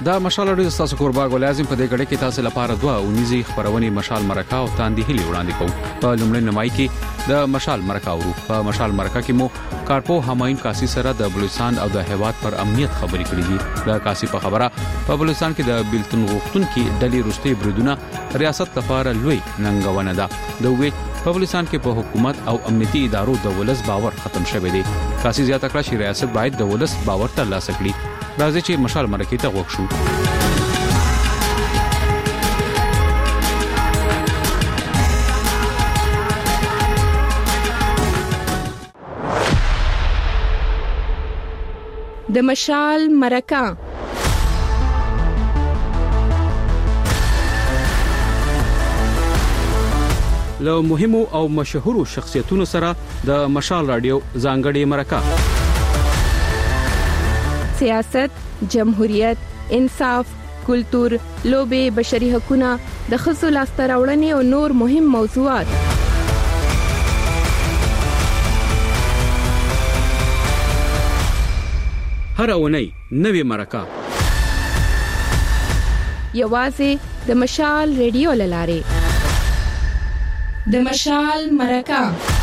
دا مشال اړیز تاسو کوربا ګل اعظم په دې غړې کې تاسو لپاره دوا او نيزي خبرونه مشال مرکه او تاندې هلي وړاندې کوم په لومړی نمای کې د مشال مرکه او په مشال مرکه کې مو کارپو هماین کاسي سره د بلوچستان او د هیواد پر امنیت خبرې کړې دي د کاسي په خبره په بلوچستان کې د بلتون غوښتون کې ډلې رستي بریدونه ریاست لپاره لوی ننګونه ده دوی په بلوچستان کې په حکومت او امنیتي ادارو د ولس باور ختم شوی دی کاسي زیاته کړه چې ریاست باید د ولس باور ترلاسه کړي راځي چې مشال مرکه ته وښو د مشال مرکه له مهمو او مشهورو شخصیتونو سره د مشال رادیو ځانګړي مرکه سیاست، جمهوریت، انصاف، کلتور، لوبه، بشري حقوقونه، د ښځو لاسته راوړنې او نور مهم موضوعات هر اونۍ نوې مرکه یوازې د مشال ریډیو لاره د مشال مرکه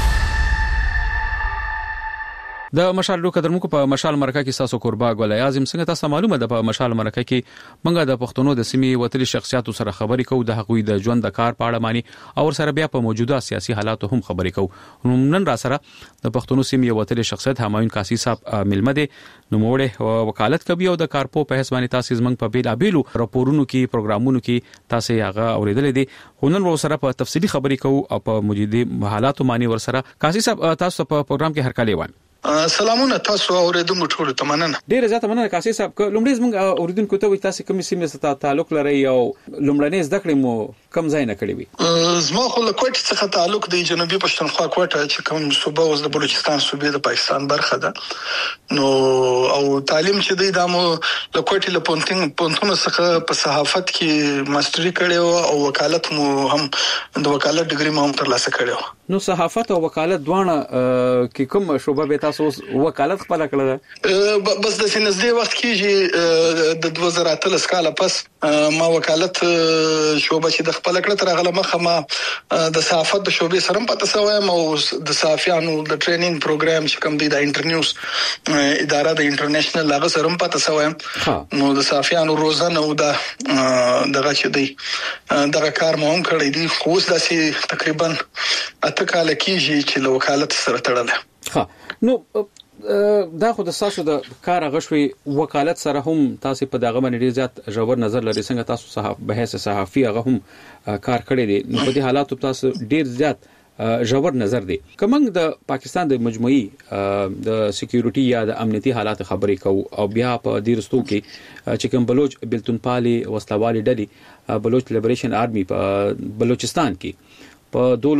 د مشال ډو قدر مو په مشال مرکه کې تاسو قربا ګل اعظم څنګه تاسو معلومه ده په مشال مرکه کې منګه د پښتونو د سیمې وتلي شخصیتو سره خبرې کوو د حقوقي د ژوند د کار په اړه مانی او سره بیا په موجوده سیاسي حالاتو هم خبرې کوو نن را سره د پښتونو سیمې وتلي شخصیت همایون کاسي صاحب ملمه دي نو موړه وکالت کوي او د کارپو په حسابانه تاسو زمنګ په بیل ابیلو راپورونو کې پروګرامونو کې تاسو هغه اوریدل دي هنن ور سره په تفصيلي خبرې کوو او په موجوده حالاتو مانی ور سره کاسي صاحب تاسو په پروګرام کې هر کله وایي سلامونه تاسو اوریدونکو ټول ته مننه ډیره زیاته مننه کاسي صاحب لومړی زموږ اوریدونکو ته وي تاسو کوم سیمه سره تعلق لري او لومړنۍ زده کړې مو کم ځای نه کړې وي زما خو له کوټ څخه تعلق دی جنوبي پښتونخوا کوټه چې کوم صوبه اوس د بلوچستان صوبې د پاکستان برخه ده نو او تعلیم چې دی د مو له کوټ له پونتون څخه په صحافت کې ماستری کړی او وکالت مو هم د وکالت ډیګري مو هم ترلاسه کړی نو صحافت او وکالت دواړه کې کوم شوبه به تاسو وکالت خپل کړل بس د سینځدي وخت کې د 2013 کال پس ما وکالت شوبه چې د خپل کړه تر غلمه خما د صحافت د شوبې سره پته سوایم او د صحافیانو د ټریننګ پروګرام چې کوم دی د انټرنیوز اداره د انټرنیشنل لاغه سره پته سوایم نو د صحافیانو روزانه او دغه چې دی دغه کار مو هم کړی دی خو اوس داسې تقریبا اته کال کېږي چې له وکالت سره تړل نو دا خو د تاسو د کار غشوي وکالت سره هم تاسو په دغه باندې زیات ژور نظر لري څنګه تاسو بحث صحافي هغه هم کار کړی دی نو په دې حالاتو تاسو ډیر زیات ژور نظر دی کومنګ د پاکستان د مجموعي د سکیورټي یا د امنیتي حالات خبرې کوو او بیا په دې رستو کې چې کوم بلوچ بلتونپالي وسلوالي ډلې بلوچ لیبریشن آرمي په بلوچستان کې په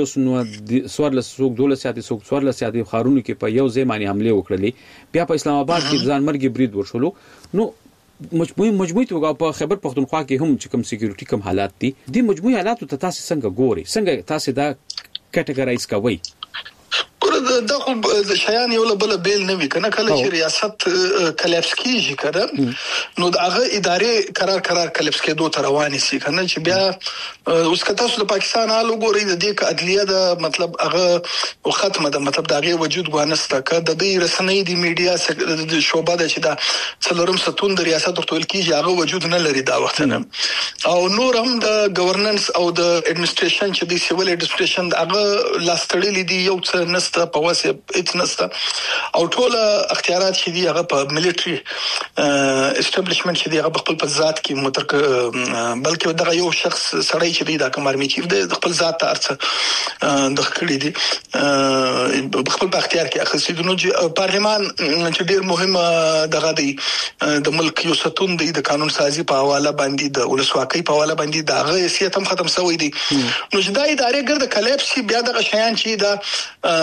12 سیادي خارونو کې په یو ځای باندې حمله وکړلې بیا په اسلام آباد کې ځان مرګي برید ورشلو نو مجموعي توګه په خیبر پختونخوا کې هم چې کوم سکیورټي کوم حالات دي د مجموعي حالاتو ته تاسو څنګه ګوري څنګه تاسو دا کټګورایز کوئ دا خو د شیان یو له بل بیل نه وی کنه کله چې ریاست کلیپس کیږي کړه نو دغه ادارې قرار کلیپس کې دوه رواني سي کنه چې بیا اوس کته د پاکستان حال وګورئ د دې عدلیه د مطلب هغه ختمه ده مطلب دغه وجود غوانسته ک د دې رسنۍ د میډیا د شوبه د چې دا څلورم ستون د ریاست ورته کیږي هغه وجود نه لري دا وخت نه او نور هم د گورننس او د اډمنستریشن چې د سیویل اډمنستریشن هغه لاستړلې دي یو څه نسته په واسه اتنسته او ټول اختیارات چې دی هغه په ملټري اسټابلیشمنت چې دی هغه خپل په ذات کې مترک بلکې دغه یو شخص سړی چې دی د کمارمي چیف دی خپل ذات ته ارڅ د خړې دی خپل په اختیار کې اخیستي د پارلمان چې ډیر مهمه دغه دی د ملک یو ستون دی د قانون سازي په حواله باندې د ولسواکۍ په حواله باندې دغه حیثیت هم ختم شوی دی نو چې دا ادارې ګرد کلیپس بیا دغه شیان چې دا په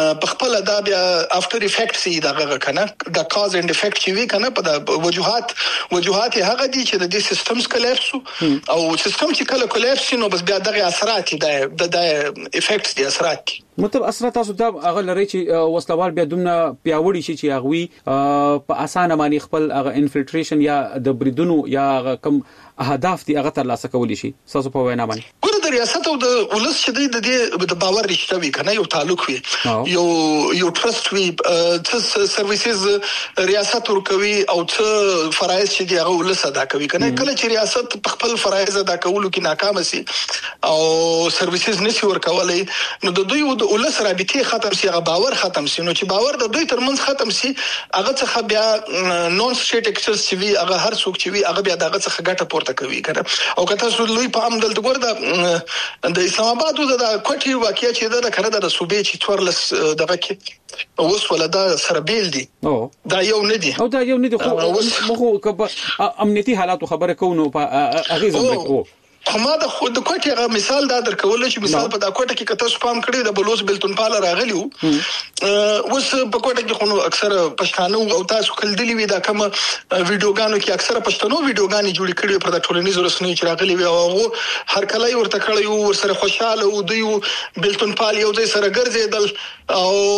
خپل دا بیا افټر افیکټس دغه کنه د کاز اند افیکټ چې وی کنه په د وجوهات هغه دي چې د سیستمز کلیپس او سیستم چې کله کلیپس نو بس بیا دغه اثرات دي د افیکټس دي اثرات دي مطلب اثرات تاسو دا هغه لري چې وسلوال بیا دومره پیاوړي شي چې هغه په اسانه باندې خپل هغه انفلټریشن یا د بریدونو یا کم اهداف دي هغه ترلاسه کولی شي تاسو په وینا باندې ګوره د ریاست او د ولس چې د باور رښتیا وي کنه یو تعلق وي یو ټرست وي څه سرویسز ریاست ورکوي او څه فرایض چې دی هغه ولس ادا کوي کنه کله چې ریاست خپل فرایض ادا کولو کې ناکام شي او سرویسز نشي ورکولای نو د دوی د ولس رابطه ختم شي هغه باور ختم شي نو چې باور د دوی ترمنځ ختم شي هغه څخه بیا نون سټیټ اکسس چې وي هغه هر څوک چې وي هغه بیا دغه څخه ګټه پورته کوي کنه او کته سو لوی په عام دلته ګور د اسلام آباد د کوټي واقعي چې د کړه د صوبې چې تورلس دغه کې اوس ولدا سره بیل دي دا یو نه دي او دا یو نه دي خو امنیتي حالات خبره کوو په اغیزه وکړو ما د کوټه غو مثال دا درکول چې مثال په دا کوټه کې کته سپام کړی د بلوز بلتون پال راغلیو اوس په کوټه کې خو اکثر پښتانه او تاسو کل دلی وی دا کوم ویډیوګانو کې اکثر پښتنو ویډیوګانې جوړې کړې پر د ټولنیزو رسنیو چې راغلي وي او هر کله ورته کړیو ورسره خوشاله او دوی بلتون پال یو ځای سره ګرځیدل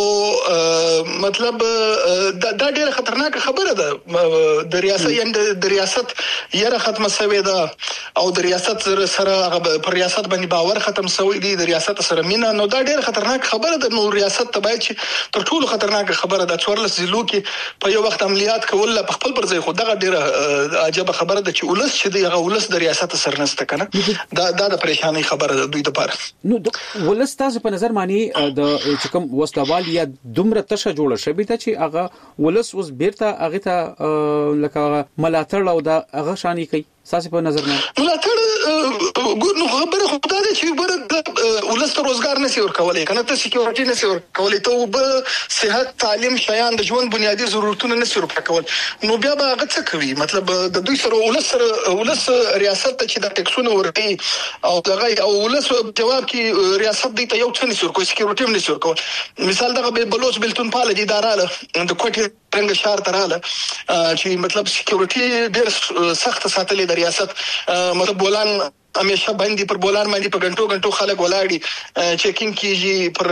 او مطلب دا ډېر خطرناک خبره ده د ریاست یره ختمه شوې ده او د ریاست سره پر ریاست باندې باور ختم شوی دی د ریاست سره مینا نو دا ډېر خطرناک خبره ده نو ریاست ته باید چې تر ټولو خطرناک خبره ده څورلس ضلعو کې په یو وخت عملیات کول په خپل پر ځای خو دغه ډېر عجیب خبره ده چې ولس چې دی هغه ولس د ریاست سره نشته کنه دا د پریشانی خبره ده دوی لپاره نو ولس تاسو په نظر مانی د چې کوم وسلوال یا دومره تشه جوړه شوی ته چې هغه ولس اوس بیرته هغه ته لکه ملاتړ او دا هغه شانی کوي ساسي په نظر نه ملاتړ نو خبره خو دا چې بر ولس ته روزګار نشي ورکولای کنه ته سکیورټي نشي ورکولای ته به صحت تعلیم شیان د ژوند بنیادی ضرورتونه نشي ورکول نو بیا به هغه څه کوي مطلب د دوی سره ولس ریاست ته چې د ټیکسونو ورکړي او دغه او ولس جواب کې ریاست دی ته یو څه نشي ورکول سکیورټي نشي ورکول مثال دغه بلوچ بلتون پال دي اداره د کوټي څنګه شهر تراله چې مطلب سکیورټي ډېر سخت ساتلې د ریاست مطلب بولان همیشه باندې پر بولان باندې په غنټو خلک ولاړي چیکینګ کیږي پر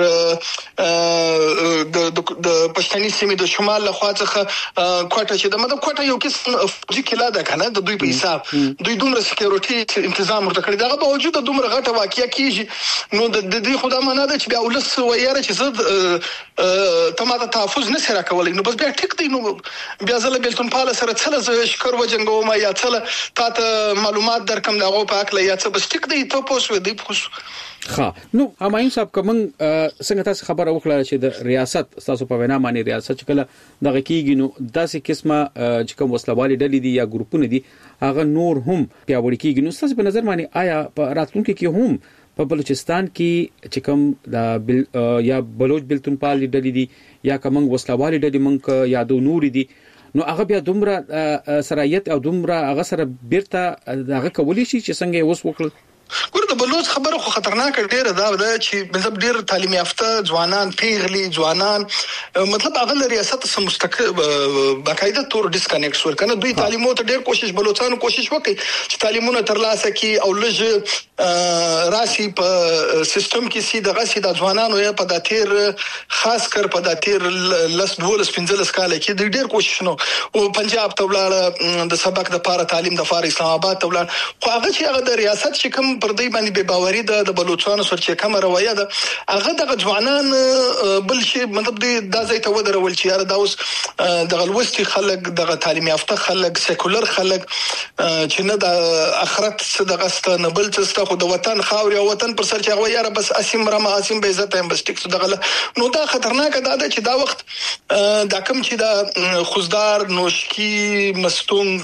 د پښتني سیمې د شمال له خوا څخه کوټه چې د مطلب کوټه یو قسم فوجي کلا ده کنه د دوی په حساب دوی دومره سکیورټي تنظیم ورته کړی دا به وجود دومره غټه واقعیا کیږي نو د دې خدای مانه ده چې بیا ولس ویره چې زه تماته تحفظ نه سره کولای نو بس بیا ټیک دی نو بیا زله بلتون پاله سره څله شکر وجنګو ما یا څله تاسو معلومات درکم دغه په اکل څه بس ټیک دی ته پوسو دی پوسو نو همایون صاحب کوم څنګه تاسو خبره وکړه چې د ریاست تاسو په وینا باندې ریاست چې کله دغه کیږي نو داسې قسمه چې کوم وسلوالي ډلې دي یا ګروپونه دي هغه نور هم پیاوړي کیږي نو تاسو په نظر باندې آیا په راتلونکي کې هم په بلوچستان کې چې کوم یا بلوچ بلتون پال ډلې دي یا کوم وسلوالي ډلې مونږ یادو نور دي نو هغه بیا دومره سرایت او دومره هغه سره بیرته هغه کولی شي چې څنګه اوس وکړل ګور د بلوچ خبره خو خطرناک ډیره ده چې مطلب ډیر تعلیم یافته ځوانان پیغلي ځوانان مطلب هغه ریاست سم مستقل باقاعده تور ډیسکنیکټ ور کنه دوی تعلیمو ته ډیر بلوچستان کوشش وکړي چې تعلیمونه ترلاسه کړي او لږ راشي په سیستم کې سي دغه سي د ځوانانو یا په داتیر خاص کر په داتیر لس 12 کال کې ډیر کوشش نو او پنجاب ته ولاړ د سبق د پاره تعلیم د فار اسلام آباد ته ولاړ خو هغه چې هغه د ریاست چې کوم پر دې باندې به باوري ده د بلوچستان سره چې کوم روایه ده هغه د ځوانان بل شي مطلب د ځای ته ودرول چې یاره دا اوس د غلوستي خلک د تعلیم یافته خلک سیکولر خلک چې نه د اخرت صدقه ست نه بل څه خو د وطن خاوري او وطن پر سر چې هغه یاره بس اسیم رما اسیم به عزت هم بس ټیکس دغه نو دا خطرناک ده چې دا وخت دا کم چې دا خوزدار نوشکی مستون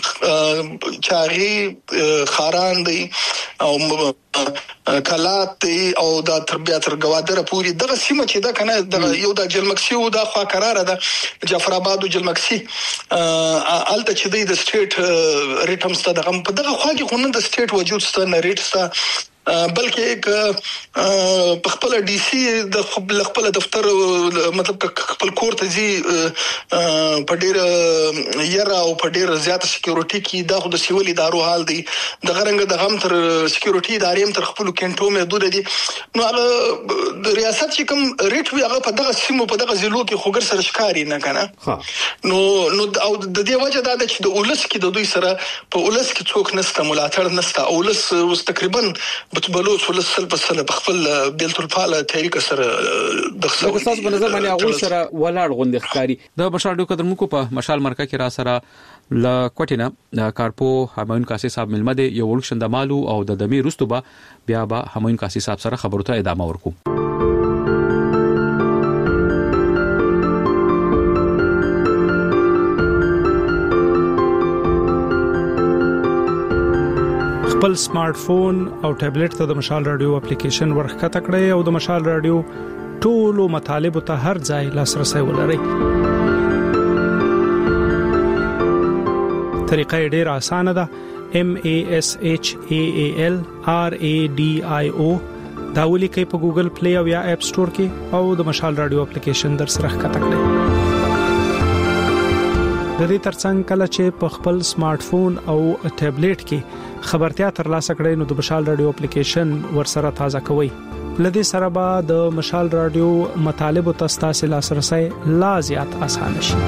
چاغي خاران دی او کلات او د تربیت تر گوادره پوری دغه سیمه چې دا کنه د یو د جلمکسي او د خوا قرار ده جعفر آباد او جلمکسي الته چې د سټیټ ریټمز ته دغه په دغه خوا کې خو نه د سټیټ وجود ست نه ریټ ست بلکې په خپل ډي سي د خپل دفتر مطلب خپل کور ته ځي په ډیر یره او په ډیر زیاته سکیورټي کې دا خو د سیول ادارو حال دی د غرنګ د غم تر سکیورټي ادارې تر خپل کینټو محدود دي نو هغه د ریاست چې کوم ریټ وی هغه په دغه سیمو په دغه ضلعو کې خوګر سره ښکاری نه کنه نو او د دې وجه دا چې د اولس کې د دوی سره په اولس کې څوک نسته ملاتړ نسته اولس اوس تقریبا بلوچ اولس سل په خپل بیلتل پاله تحریک سره د خصوص په نظر باندې هغه سره ولاړ غوندې ښکاری د مشال ډو قدر مکو په مشال مرکه کې را سره ل کوټینا کارپو همایون کاسي صاحب ملمه دی یو ورکشن د مالو او د دمي رستوبه بیا به همایون کاسي صاحب سره خبرو ته ادامه ورکو خپل سمارټ فون او ټابلیټ ته د مشال رادیو اپلیکیشن ورخکته کړئ او د مشال رادیو ټولو مطالب ته هر ځای لاسرسي ولرئ. طریقه ډیره اسانه ده. MASHAALRADIO دا ولیکئ په ګوګل پلی او یا اپ سٹور کې او د مشال رادیو اپلیکیشن در سره ښکته کړئ. د دې ترڅنګ کله چې په خپل سمارټ فون او ټابلیټ کې خبرتیا ترلاسه کړئ نو د مشال رادیو اپلیکیشن ورسره تازه کوئ. لدې سره به د مشال رادیو مطالب او تاسو لاسرسي لا زیات آسان شي.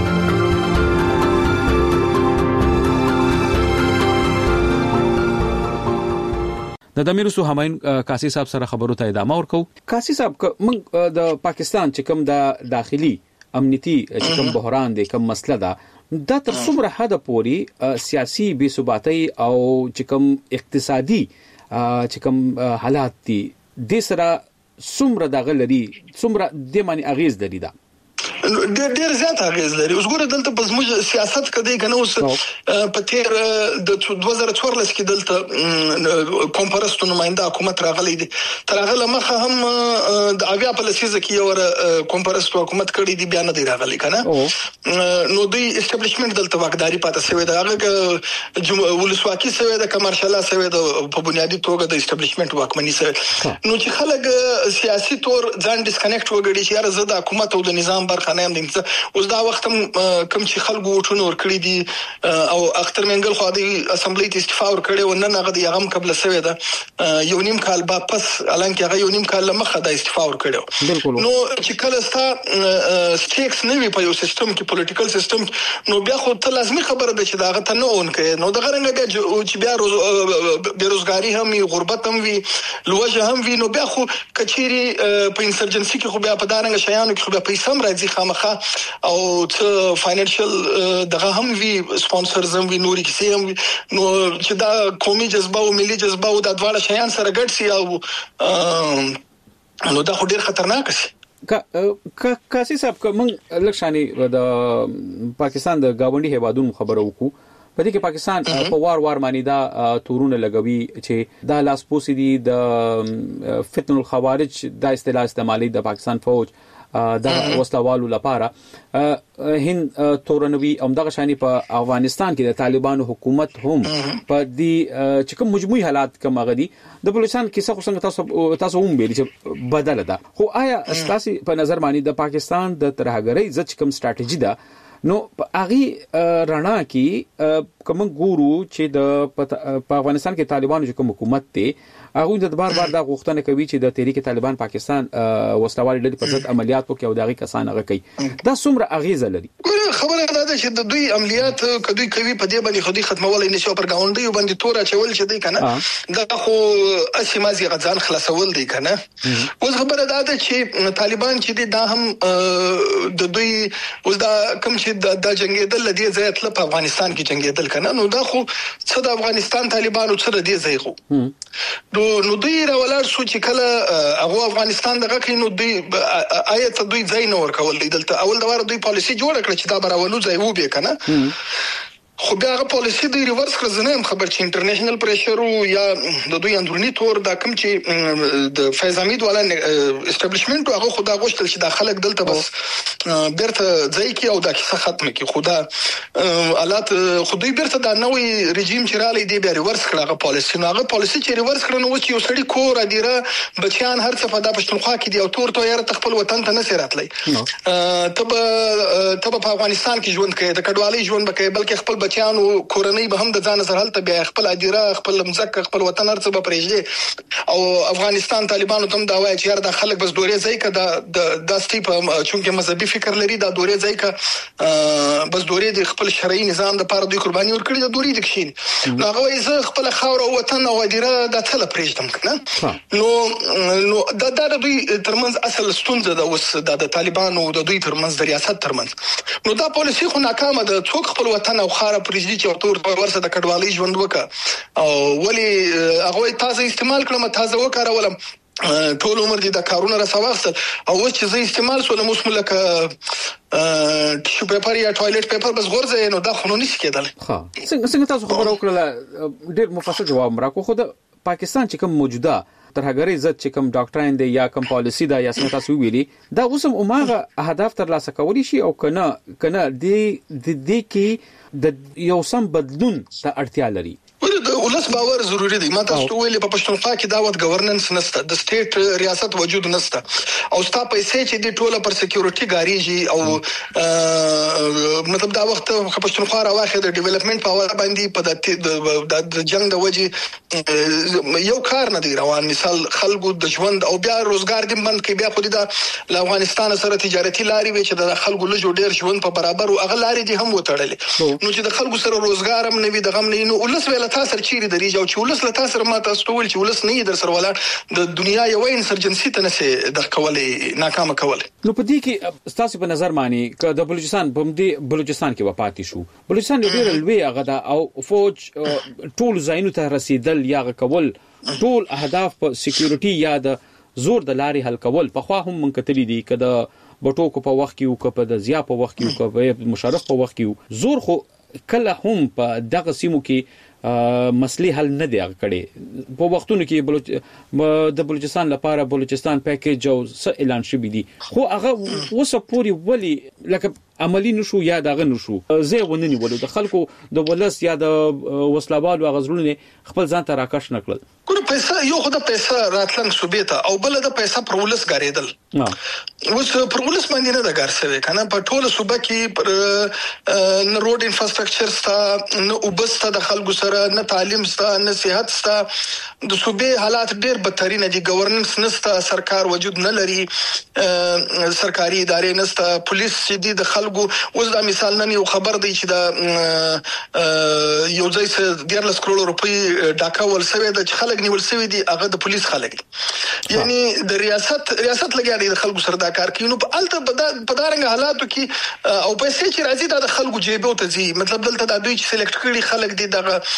د دمیرسو همایون کاسي صاحب سره خبرو ته ادامه ورکو. کاسي صاحب موږ د پاکستان چې کوم د داخلي امنیتي چې کوم بحران دی کوم مسله ده دا تر څومره حد پوري سیاسي بې ثباتي او چې کوم اقتصادي چې کوم حالات دي د سره څومره دغه لري څومره د معنی اغیز لري دا ډېر زیات اغیز لري. اوس ګوره دلته په زموږ سیاست کې کنه اوس په تیر د 2014 کې دلته کانفرنس نماینده حکومت راغلی دي تر هغه مخه هم د اویا په لسیزه کې یو کانفرنس حکومت کړی دی بیان دی راغلی کنه نو دوی اسټابلیشمنت دلته واکداري پاتې شوی دا هغه ولسواکي شوی دا کمرشاله شوی دا په بنیادی توګه د اسټابلیشمنت واکمنۍ سره نو چې خلک سیاسي تور ځان ډیسکنیکټ وګړي چې یاره زه د حکومت او د نظام برخه نه یم اوس دا وخت کوم چې خلکو وټونه ور کړی دي او اختر منګل خو د اسمبلی ته استعفا ور کړی و نه هغه د یغم قبل سوی دا یو نیم کال با پس الان کې هغه یو نیم کال مخه د استعفا ور کړو نو چې کله ستا سټیکس نه وي په یو سیستم کې پولیټیکل سیستم نو بیا خو ته لازمي خبره ده چې دا غته نه اون کوي نو د غرنګ بیا چې بیا بیروزګاری هم وي غربت هم وي لوجه هم وي نو بیا خو کچيري په انسرجنسي کې خو بیا په دارنګ شیانو کې خو بیا پیسې هم راځي خامخا او څه فاینانشل دغه هم وی سپانسرز هم وی نوري کیسې هم نو چې دا قومي جذبه او ملي جذبه او د دواړه شیان سره ګډ سي او نو دا خو ډیر خطرناک شي. کاسي صاحب کوم لکشاني د پاکستان د گاونډي هیوادونو خبرو وکړو په دې کې پاکستان په وار معنی دا تورونه لګوي چې دا لاس پوسی دي د فتنه الخوارج دا اصطلاح استعمالي د پاکستان فوج دا وسلوالو لپاره هند تورنوي همدغه شانی په افغانستان کې د طالبانو حکومت هم په دې چې کوم مجموعي حالات کوم غدي د بلوچستان کیسه خو څنګه تاسو هم ویل چې بدله ده خو آیا اساسي په نظر باندې د پاکستان د ترهګرۍ ځکه کوم ستراتیژي ده نو اغي رڼا کې کوم ګورو چې د افغانستان کې طالبانو کوم حکومت ته هغه د بار دا غوښتنه کوي چې د تحریک طالبان پاکستان وسلوال ډلې په ضد عملیات وکړي او دغه کسان هغه کوي دا څومره اغیزه لري. خبره ده چې د دوی عملیات کدوې کوي په دې باندې خودي ختمول نه شو پر گاونډي باندې تور اچول چې دی کنه دا خو اسمازي غزان خلاصول دی کنه اوس خبره ده چې طالبان چې دا هم د دوی اوس دا کوم چې د جنگیدل لدی ځای په افغانستان کې جنگیدل کنه نو دا خو څه د افغانستان طالبانو سره دی ځای خو نو دوی راولار شو چې کله هغه افغانستان دغه کې نو دوی آیت دوی ځای نه ورکول دلته اول دا دوی پالیسی جوړ کړ چې دا براولو ځای و به کنه خو بیا هغه پالیسی د ریورس کړ. زه نه یم خبر چې انټرنیشنل پریشر یا د دوی اندرونی تور دا کوم چې د فیض حمید والا اسټابلیشمنت هغه خدا غوښتل چې د خلک دلته بس بیرته ځای کی او دا کیسه ختم کی. خدا حالات خدای بیرته دا نوې رژیم چې رالی دی بیا ریورس کړ هغه پالیسی. نو هغه پالیسی چې ریورس کړ نو چې یو سړی کور ادیره بچیان هر څه په د پښتونخوا کې دی او تور تو یاره خپل وطن ته نه سیراتلی تب په افغانستان کې ژوند کوي د کډوالۍ ژوند بکې بلکې خپل بچیان او کورنۍ به هم د ځان سره هلته بیا خپل ادیره خپل مزک خپل وطن هر څه به پرېږدي. او افغانستان طالبانو تم دا وایي چې یاره د خلک بس دورې ځای کا د سټیپ چونکه مذهبي فکر لري دا دورې ځای کا بس دورې د خپل شرعي نظام د لپاره دوی قرباني ورکړي د دورې د کښین نو هغه وایي زه خپل خاور او وطن او ادیره د ټل پرېږدم کنه. نو دا د دوی ترمنځ اصل ستونزه ده اوس د طالبانو او د دوی ترمنځ د ریاست ترمنځ. نو دا پالیسی خو ناکامه ده. څوک خپل وطن او خاور پرېږدي چې تور ورسره د کډوالۍ ژوند وکړه او ولی هغه تاسو استعمال کړم تاسو وکړولم ټول عمر دې د کارونه را سواغسل او چې زه استعمال سولم اوس ملک ټیشو پیپر یا ټوایلټ پیپر بس غورځي نو دا خو نه نشي کېدل. ها څنګه تاسو خبر وکړه ډېر مفصل جواب راکو. خو د پاکستان چې کوم موجوده ترهګری عزت چې کوم ډاکټرین دی یا کوم پالیسی دا یا څنګه تاسو ویلي دا اوسم عمره اهداف تر لاسه کولی شي او کنه د کې د یو سم بدلون ته اړتیا لري. د ولس باور ضروری دی. ما تاسو ویلې په پښتونخوا کې داوت گورننس نشته د سټیټ ریاست وجود نشته او ستا پیسې چې د ټوله پر سکیورټي غاریږي او مطلب دا وخت پښتونخوا راوخه د ډیولپمنٹ په اړه باندې په د جنگ د وجې یو کار نه دی روان. مثال خلکو د ژوند او بیا روزګار دې بند کې بیا خو د افغانستان سره تجارتي لارې وي چې د خلکو له جوړ ډیر ژوند په برابر او اغه لارې دي هم وټړلې نو چې د خلکو سره روزګار هم نه وي د غم نه نو ولس ویل تاسو چیرې درې او چې ولس له تاسو سره ما تاسو ول چې ولس نه در سره ولاړ د دنیا یو انسرجنسي ته نه د کولې ناکامه کول. نو په دې کې تاسو په نظر مانی ک د بلوچستان کې وپاتې شو بلوچستان ډېر لوی هغه دا او فوج ټول زاینو ته رسیدل یا کول ټول اهداف په سکیورټي یا د زور د لارې حل کول په خوا هم منکتلی دي کده بټوکو په وخت کې او په د زیا په وخت کې او په مشرف په وخت کې زور خو کله هم په دغه سیمو کې مسلې حل نه دی کړي. په وختونو کې د بلوچستان لپاره بلوچستان پیکیج او څه اعلان شوی دی خو هغه وسه پوری ولی لکه عملی نشو یا دغه نشو زه ونني ولو د خلکو د ولس یا د وسلوالو غزرونه خپل ځان ته راکښ نکړل. ګور پیسې یو خدای پیسې راتلنګ صوبې ته او بل د پیسې پر ولس غاریدل اوس پر ولس باندې نه د ګرځوي کنه په ټوله صوبه کې پر نه روډ انفراستراکچر ستا نه وبسته د خلکو سره نه تعلیم ستا نه صحت ستا د صوبې حالات ډېر بدترین دي. گورننس نستا سرکار وجود نه لري سرکاري ادارې نستا پولیس چې د خلکو اوس دا مثال نن یو خبر دی چې دا یو ځای څخه 13 کروڑ روپۍ ډاکا ولسوي د خلک نیول شوی دي هغه د پولیس خلک یعنی د ریاست لګیا دي د خلکو سره دا کار کوي. نو په الته په دارنګ حالاتو کې او پیسې چې راځي د خلکو جیبو ته ځي مطلب دلته د دوی چې سلیکټ کړي خلک دي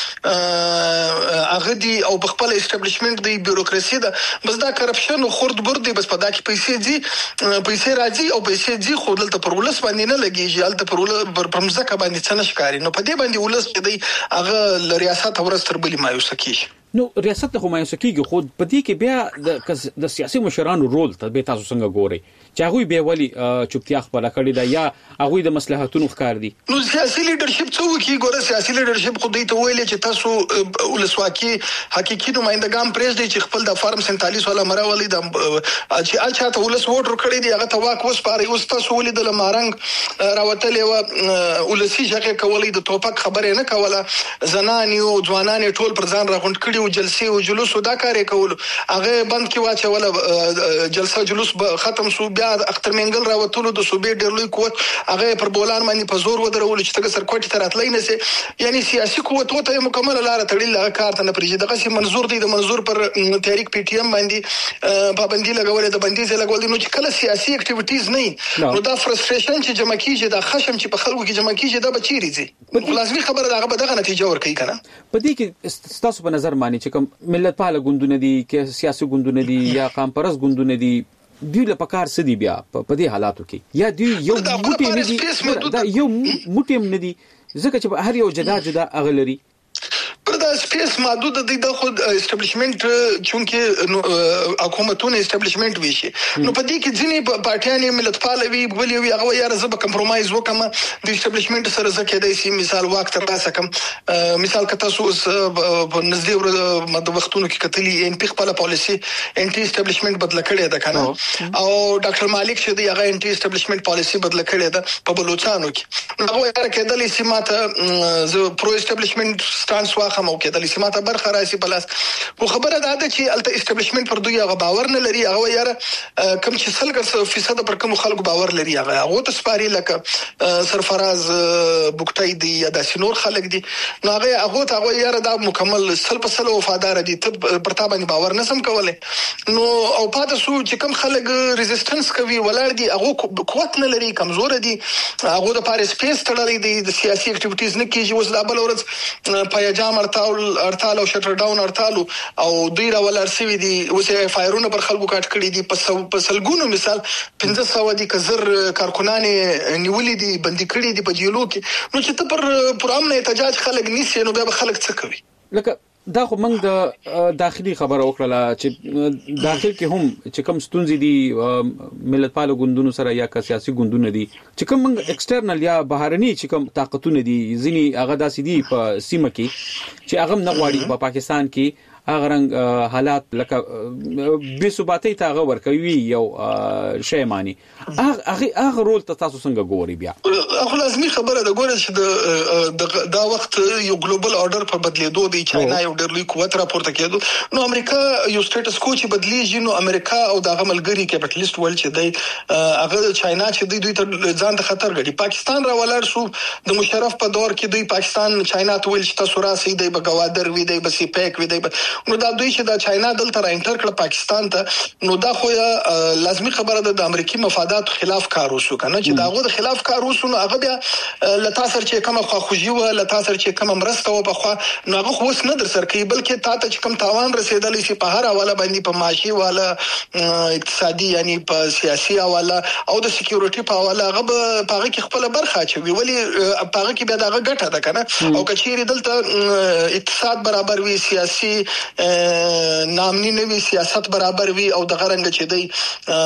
دغه هغه دي او په خپل اسټابلیشمنت دی بیوروکراسي ده بس دا کرپشن او خرد برد دی بس په دا کې پیسې راځي او پیسې ځي خو دلته پر ولس باندې نه لګیږي الته پر مزکه باندې څه نشکاري. نو په دې باندې ولس چې دی هغه ریاست ورستر بلی مایوس کیږي. نو ریاست خو مایوس کیږي خو په دې کې بیا د سیاسي مشرانو رول ته به تاسو څنګه ګورئ چې هغه به ولی چوپتیا خپل کړی دا یا هغه د مصلحتونو ښکار دي. نو سیاسي لیډرشپ څه وکي ګوره سیاسي لیډرشپ خو دوی ته ویل چې تاسو ولسواکي حقيقي نمائندګان پرېږدي چې خپل د فارم 47 ولا مراولي د چې اچھا ته ولس ووټ ورکړي دی هغه ته واک وسپاري اوس تاسو ولې د مارنګ راوتلې و ولسی ځکه کولې د توپک خبره نه کوله زنان یو ځوانان ټول پر ځان راغونډ کړي او جلسې او جلوس دا کارې کول هغه بند کې واچول جلسه جلوس ختم شو بیا اختر منګل راوتلو د صوبې ډېر لوی قوت هغه پر بولان باندې په زور ودرول چې تګ سر کوټه تر اتلای نه سي یعنی سیاسي قوت ته مکمل لار تړل کار ته نه پریږي دغه سي منظور دی د منظور پر تحریک پی ټی ایم باندې پابندي لګولې د بندي ځای لګول نو چې کله سیاسي اکټیویټیز نه نو دا فرستریشن چې جمع کیږي دا خشم چې په خلکو کې جمع کیږي دا بچی ریږي لازمي خبره دغه بدغه نتیجه ورکړي کنه. په دې کې تاسو په نظر مانی چې کوم ملت پاله ګوندونه دي کې سیاسي ګوندونه دي یا قام پرست ګوندونه دي دوی له پکار څه دی بیا په دې حالاتو کې یا دوی یو موټی نه دي دا یو موټی نه دي ځکه چې هر یو جدا اغلري دا سپیس محدود دي د خود اسټابلیشمنت چونکه حکومتونه اسټابلیشمنت وشي نو په دې کې ځینې پارټیان ملت پالوي ولي هغه یاره زب کمپرمایز وکم د اسټابلیشمنت سره ځکه د سی مثال وخت تر لاسه کم مثال کته سوس په نږدې مد وختونو کې کتلی ان پی خپل پالیسی انټي اسټابلیشمنت بدل کړی ده کنه او ډاکټر مالک شه دی هغه انټي اسټابلیشمنت پالیسی بدل کړی ده په بلوچستان کې هغه یاره کېدلی سی ماته ز پرو اسټابلیشمنت سټانس واخم او کېدلی سی ماته برخه راشي بلاس خو خبره ده چې الته اسټابلیشمنت پر دوی هغه باور نه لري هغه یاره کم چې 100% پر کوم خلکو باور لري هغه ته سپاري لکه سرفراز بوکټای دی یا د سينور خلک دي نو هغه یاره دا مکمل 100% وفادار دي ته پرتا باندې باور نه سم کولای نو او پاتې سو چې کم خلک ریزिस्टنس کوي ولر دي هغه قوت نه لري کمزور دي هغه د پاره سپیس تړلې دي د سیاسي اکټیویټیز نه کیږي اوس د بل ورځ پایجام ارتال او شټر ډاون ارتال او دوی راول ارسوي دي اوس فایرونه پر خلکو کاټ کړی دي په سلګونو مثال 1500 دي کزر کارکونان نیولې دي بندي کړی دي په جیلو کې نو چې ته پر امن احتجاج خلک نیسي نو به خلک څه کوي لکه دا خو موږ د داخلي خبره وکړه چې داخل کې هم چې کوم ستونزې دي ملت پالو ګوندونو سره یا سیاسي ګوندونه دي چې کوم موږ ایکسټرنل یا بهرني چې کوم طاقتونه دي ځینی هغه داسې دي په سیمه کې چې هغه نه غواړي په پاکستان کې هغه رنګ حالات لکه بې ثباتۍ ته هغه ورکوي یو شی معنی هغه رول تاسو څنګه ګوري بیا خو لازمي خبره ده ګوره چې دا وخت یو ګلوبل آرډر په بدلیدو دی چاینا یو ډېر لوی قوت راپورته کېدو نو امریکا یو سټیټس کو چې بدلیږي نو امریکا او دغه ملګری کیپټالیست ول چې دی هغه چاینا چې دوی ته ځان ته خطر غړي پاکستان را ولاړ شو د مشرف په دور کې دوی پاکستان چاینا ته ویل چې تاسو راسي دی بغوادر وی دی بسی پیک وی دی نو دا دوی چې د چاینا دلته را انټر کړ پاکستان ته نو دا خو لازمي خبره ده د امریکای مفادات خلاف کار وشو کنه چې داغه د خلاف کار وشو نو هغه بیا لتا سر چې کومه خواخوږي و لتا سر چې کومه مرسته و په خوا نو هغه خو نه در سر کوي بلکې تا ته چې کوم تاوان رسیدلی شي په هر حواله باندې په معاشي والا اقتصادي یعنی په سیاسي حواله او د سکیورټي په حواله هغه په هغه کې خپل برخه چوي ولی په هغه کې بیا دغه ګټه ده کنه او کچېری دلته اقتصاد برابر وي سیاسي نامني نوي سیاست برابر وي او د غرنګ چې دی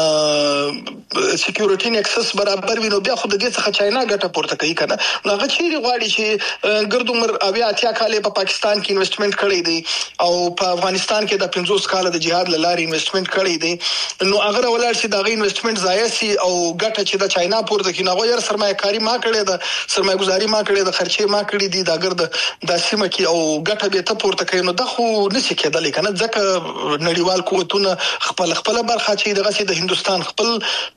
سکیورټي نکسس برابر وي نو بیا خو د دې څخه چاینا ګټه پورته کوي کنه نو هغه چیرې غواړي چې ګردومر اویا اتیا کال په پاکستان کې انویسټمنټ کړی دی او په افغانستان کې د 50 کال د جهاد لاري انویسټمنټ کړی دی نو هغه ولر چې دغه انویسټمنټ ضایع سي او ګټه چې د چاینا پورته کوي نو غیر سرمایه‌کاري ما کړی ده سرمایه‌ګزاري ما کړی ده خرچې ما کړی دي دا ګرد د سیمه کې او ګټه به ته پورته کوي نو د خو نشي کېدلی کنه ځکه نړیوال قوتونه خپل برخه چې دغه د هندستان خپل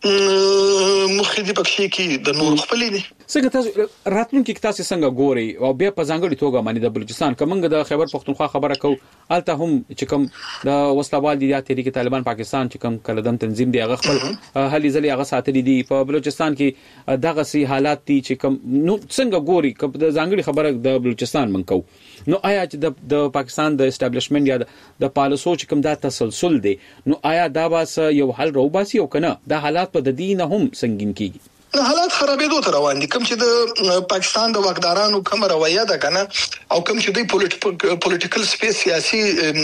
مخدي پکې کې د نور خپل دي څنګه تاسو راتلونکي تاسو څنګه ګوري او بیا په ځانګړي توګه باندې د بلوچستان کومنګ د خیبر پختونخوا خبره کو الته هم چې کوم د وسلوال دي د تحریک طالبان پاکستان چې کوم کلدم تنظیم دی هغه خپل هلي ځلې هغه ساتلي دي په بلوچستان کې دغه سي حالات دي چې کوم نو څنګه ګوري د ځانګړي خبره د بلوچستان منکو نو آیا چې د پاکستان د اسټابلیشمنت یا د پالیسو چې کوم دا تسلسل دی نو آیا دا باس یو حل روباسي او کنه دا حالات په د دینه هم سنگین کیږي حالات خرابېدو ته روان دي کوم چې د پاکستان د واکدارانو کوم رویه ده کنه او کوم چې د پولیټیکل سپیس سیاسي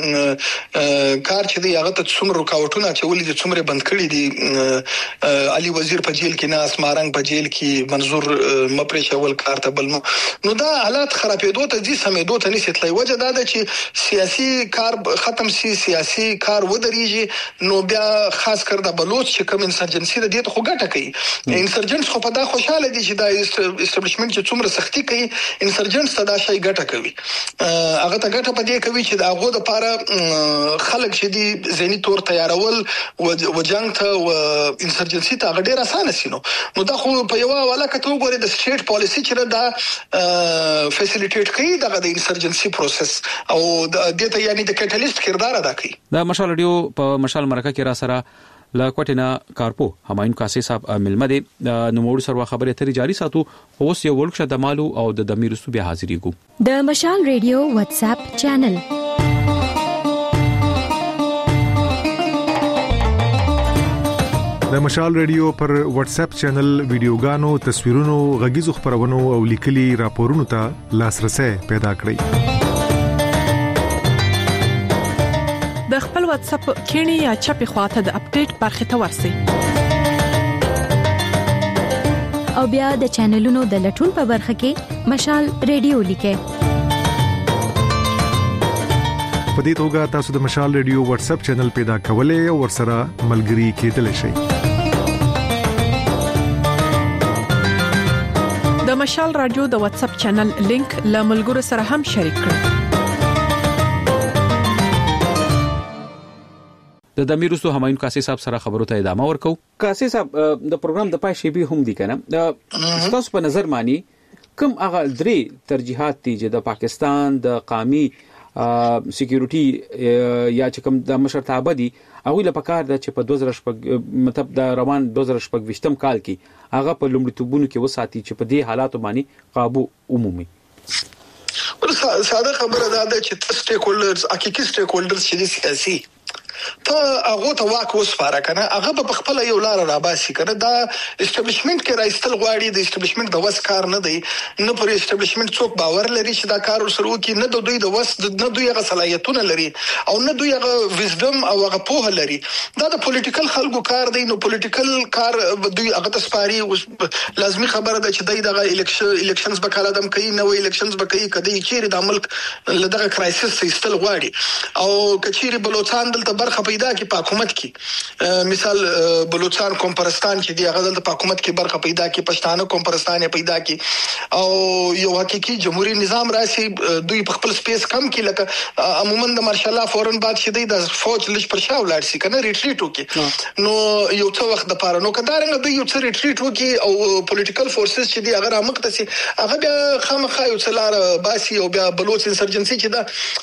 کار چې دی هغه ته څومره رکاوټونه چې ولې د څومره بند کړی دي علي وزیر په جیل کې ناس مارنګ په جیل کې منظور مپرېښول کار ته بل نو دا حالات خرابېدو ته دي سمېدو ته نشي تلای وجه دا ده چې سیاسي کار ختم سي سیاسي کار ودرېږي نو بیا خاص کر د بلوچ چې کوم انسرجنسي د دې ته خو ګټه کوي انسرجنس خو په دا خوشاله دي چې دا اسټابلیشمنت چې څومره سختي کوي انسرجنس ته دا شی ګټه کوي هغه ته ګټه پدې کوي چې دا هغه د لپاره خلک چې دي ذهني تور تیارول و جنگ ته و انسرجنسي ته ډېر اسانه سينو نو دا خو په یو حواله کته وګوري د سټیټ پالیسی چې دا فیسیلیټیټ کوي دغه د انسرجنسي پروسس او د دې ته یعنی د کټالیست کردار ادا کوي دا مشال رادیو په مشال مرکه کې را سره لا کوټینا کارپو همایون کاسي صاحب ملمده نوموړ سره خبره تر جاری ساتو اوس یو ورکشه د مالو او د دمیرستو بیا حاضرې کو د مشال ریډیو واتس اپ چینل د د مشال ریډیو پر واتس اپ چینل ویډیوګانو، تصویرونو، غږیزو خبرونو او لیکلي راپورونو ته لاسرسي پیدا کړئ. د خپل واتس اپ کینی یا چپی خواته د اپډیټ برخه ته ورسی او بیا د چینلونو د لټون په برخه کې مشال ریډیو لیکه. په دې توګه تاسو د مشال ریډیو واتس اپ چینل پیدا کولای او ورسره ملګري کېدلی شئ. د مشال رادیو د واتس اپ چینل لینک له ملګرو سره هم شریک کړئ. د دمیروسو همایون قاسی صاحب سره خبرو ته ادامه ورکو. قاسی صاحب د پروګرام د پای شی به هم دي کنه تاسو په نظر مانی کوم هغه درې ترجیحات دي چې د پاکستان د قومي سکیورټي یا چې کوم د مشرتابه دي هغه لپاره کار د چې په 2000 مطلب د روان 2020م کال کې هغه په لومړیتوبونو کې وساتي چې په دې حالاتو باندې قابو عمومي. ساده خبره ده چې سټیک هولډرز حقيقي سټیک هولډرز چې سیاسي ته هغه ته واک وسپاره کنه هغه په خپل یو لار را باسي کنه دا اسټابلیشمنت کې راځتل غواړي د اسټابلیشمنت د وس کار نه دی نه پر اسټابلیشمنت څوک باور لري چې دا کار وسرو کې نه دوی د وس نه دوی غ صلاحیتونه لري او نه دوی غ وزډم او غ پوهه لري دا د پولیټیکل خلکو کار دی نو پولیټیکل کار دوی هغه تسپاري لازمي خبره ده چې دوی دغه الیکشنز به کال ادم کوي نو الیکشنز به کوي کدی چیرې د ملک لدغه کرایسس ایستل غواړي او کچيري بلوچستان دلته برخه پیدا کی په حکومت کې مثال بلوچستان کومپرستان چې دی هغه د حکومت کې برخه پیدا کی پښتانه کومپرستان پیدا کی او یو حقيقي جمهوریت نظام راشي دوی په خپل سپیس کم کې لکه عموما د مارشال الله فورن بعد چې دی د فوج لږ پر شاو لاړ شي کنه ریټریټ وکي نو یو څو وخت د پاره نو کدارنګ دوی یو څو ریټریټ وکي او پولیټیکل فورسز چې دی هغه رامخته سي هغه بیا خامخا یو څلار باسي او بیا بلوچ انسرجنسي چې دا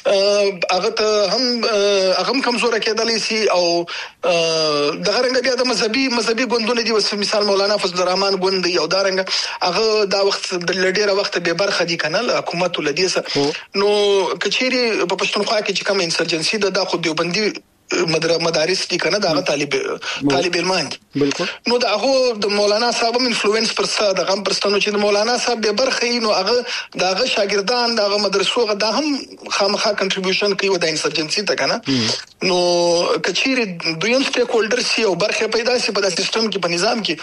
هغه ته هم کمزور کېدلی سي او دغه رنګ بیا د مذهبي ګوندونه دي وس مثال مولانا فضل الرحمن ګوند یو دا رنګ هغه دا وخت د لډیره وخت به برخه دي کنه حکومت ولدیسه نو کچيري په پښتونخوا کې چې کوم انسرجنسي د خو دیوبندي مدارس دي کنه دا طالب علمان بالکل نو دا هغه د مولانا صاحب انفلوئنس پر سره د غم پرستانو چې د مولانا صاحب به برخه نو هغه داغه شاګردان داغه مدرسو دا هم خامخا کنټریبیوشن کوي د انسرجنسي ته کنه نو کچيري دویم سټیک هولډر سی او برخه پیدا سي په سیستم کې په نظام کې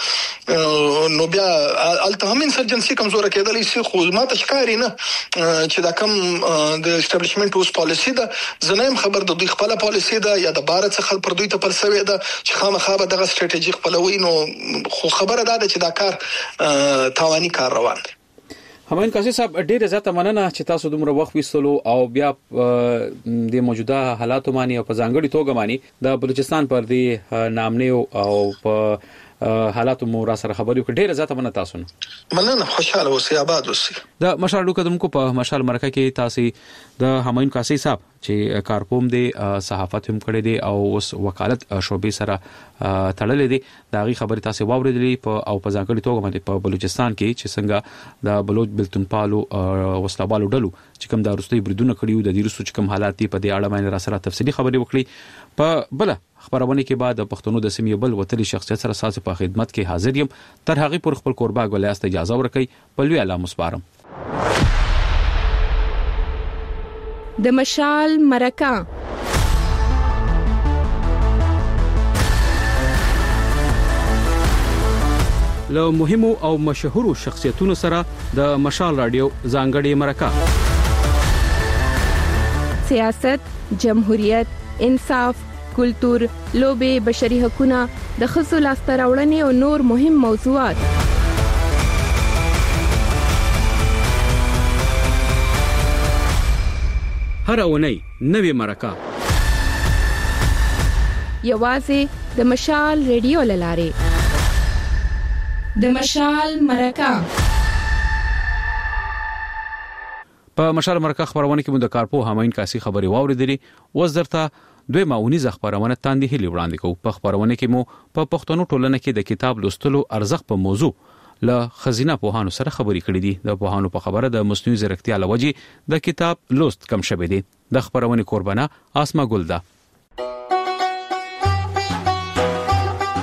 نو بیا الته هم انسرجنسي کمزور کېدلی سي خو ما تشکاري نه چې دا کم د اسټابلیشمنت اوس پالیسی ده زنایم خبر د دوی خپل پالیسی ده یا د بارت څخه پر دوی ته پر سوي ده چې خامخا به دغه سټریټیجیک پلوي نو خو خبره ده چې دا کار تاواني کار روان دی. همایون قاسی صاحب ډیره زیاته مننه چې تاسو دومره وخت وستلو او بیا د موجوده حالاتو باندې او په ځانګړي توګه باندې د بلوچستان پر دی نامنیو او په حالاتو مو را سره خبرې وکړې ډیره زیاته مننه تاسو مننه خوشاله اوسئ آباد اوسئ. د مشال قدمکو په مشال مرکه کې تاسو د همایون قاسی صاحب چې کارپوم دی صحافت هم کړی دی او اوس وکالت شعبې سره تړلې دي دا غي خبرې تاسو واوریدلې په او په ځانګړي توګه باندې په بلوچستان کې چې څنګه د بلوچ بلتون پالو وسلوالو ډلو چې کوم د روسي بریدونه کړیو د دې روسو چې کوم حالات دي په دې اړه باندې را سره تفصیلی خبرې وکړي په بل خبرونه کې بعد پښتونو د سیمې بل وتلی شخصیت سره ساز په خدمت کې حاضر یم تر هغه پر خپل قربا غولیاست اجازه ورکړي په لوی اعلی مسپارم. د مشال مرکه له مهمو او مشهورو شخصیتونو سره د مشال رادیو ځانګړي مرکه سیاست، جمهوریت، انصاف، کلتور، لوبه، بشري حقوقونه، د ښځو لاسته راوړنې او نور مهم موضوعات هر اونۍ نوې مرکه یوازې د مشال ریډیو لاره د مشال مرکه په مشال مرکه خبرونه کې مو د کارپو همایون قاسی خبري واوریدلې وزرته دوی ماونیز خبرونه تاندې هلي وړاندې کوو په خبرونه کې مو په پښتنو ټولنه کې د کتاب لوستلو ارزښت په موضوع له خزینه پوهانو سره خبرې کړې دي د پوهانو په خبره د مصنوعي ځیرکتیا لوجي د کتاب لوست کم شوی دی د خبرونه قربانه اسما ګل ده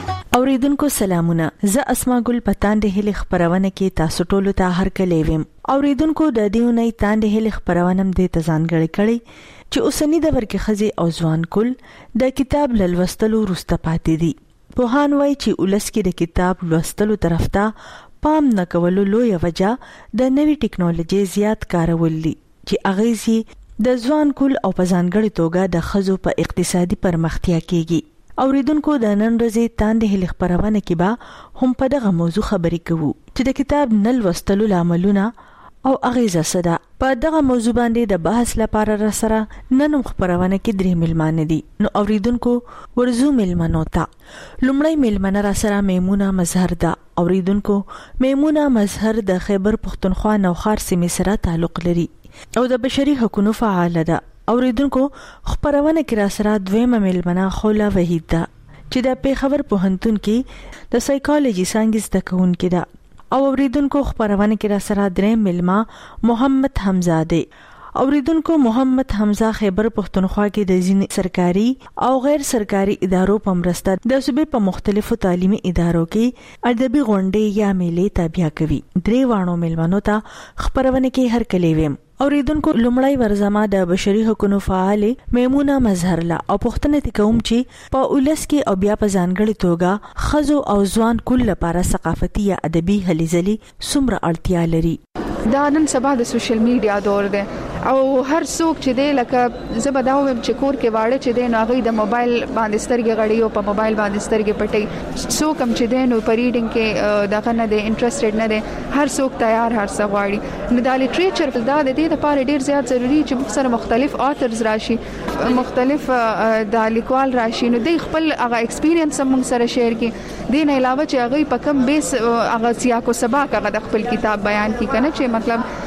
اوریدونکو سلامونه. زه اسما ګل پتاند هلي خبرونه کې تاسو ټول ته هر کله ویم. اوریدونکو د دیونه تاند هلي خبرونم د تزانګړی کړي چې اوسنی د ورکه خزي او ځوان کول د کتاب لوستلو رسته پاتې دي. په هان وای چې ولس کې د کتاب لوستلو طرف ته پام نه کولو لوی وجہ د نوې ټکنالوژي زیات کارول دي چې اغیزي د ځوان کول او په ځانګړي توګه د خزو په اقتصادي پرمختیا کېږي. اوریدونکو د نن ورځې تاندې هلي خبرونه کې به هم په دغه موضوع خبرې کوو چې د کتاب نل وستلو لاملونه او اغیزه صدا. په دغه موضوع باندې د بحث لپاره را سره نن خبرونه کې درې ملمانه دي. نو اوریدونکو ورزو ملمنو ته لومړی ملمنه را سره میمونه مظهر ده. اوریدونکو میمونه مظهر د خیبر پختونخوا نوخار سیمې سره تعلق لري او د بشري حقوقو فعال ده. اوریدونکو خبرونه کې را سره دویمه ملمنه خوله وحید ده چې د پیښور پوهنتون کې د سایکالوجي څانګې زده کوونکې ده. او اوریدونکو خبرونه کې را سره درې ملما محمد حمزه ده. اوریدونکو محمد حمزه خیبر پختونخوا کې د ځینې سرکاري او غیر سرکاري ادارو په مرسته د صوبې په مختلفو تعلیمي ادارو کې ادبي غونډې یا میلې تابع کوي. درې وانو ملمنو ته خبرونه کې هر کلی ویم. اوریدونکو لومړی ورزما د بشري حقوقو فعال میمونه مظهر لا او پښتنه کوم چې په ولس کې او بیا په ځانګړي توګه خزو او ځوان کل لپاره ثقافتي یا ادبي هلي ځلي څومره اړتیا لري. دا نن سبا د سوشل میډیا دور دی او هر څوک چې دی لکه زه به دا وایم چې کور کې واړه چې دی نو هغه د موبایل باندې سترګې غړي او په موبایل باندې سترګې پټي. څوک هم چې دی نو په ریډینګ کې دغه نه دی انټرېسټډ نه دی. هر څوک تیار هر څه غواړي. نو د لټریچر دا د دې لپاره ډیر زیات ضروری چې موږ سره مختلف آثرز راشي مختلف د لیکوال راشي نو د خپل هغه ایکسپیرینس هم موږ سره شیر کړي. دین علاوه چې هغه په کم بیس هغه سیاق او سباق هغه د خپل کتاب بیان کی کنه چې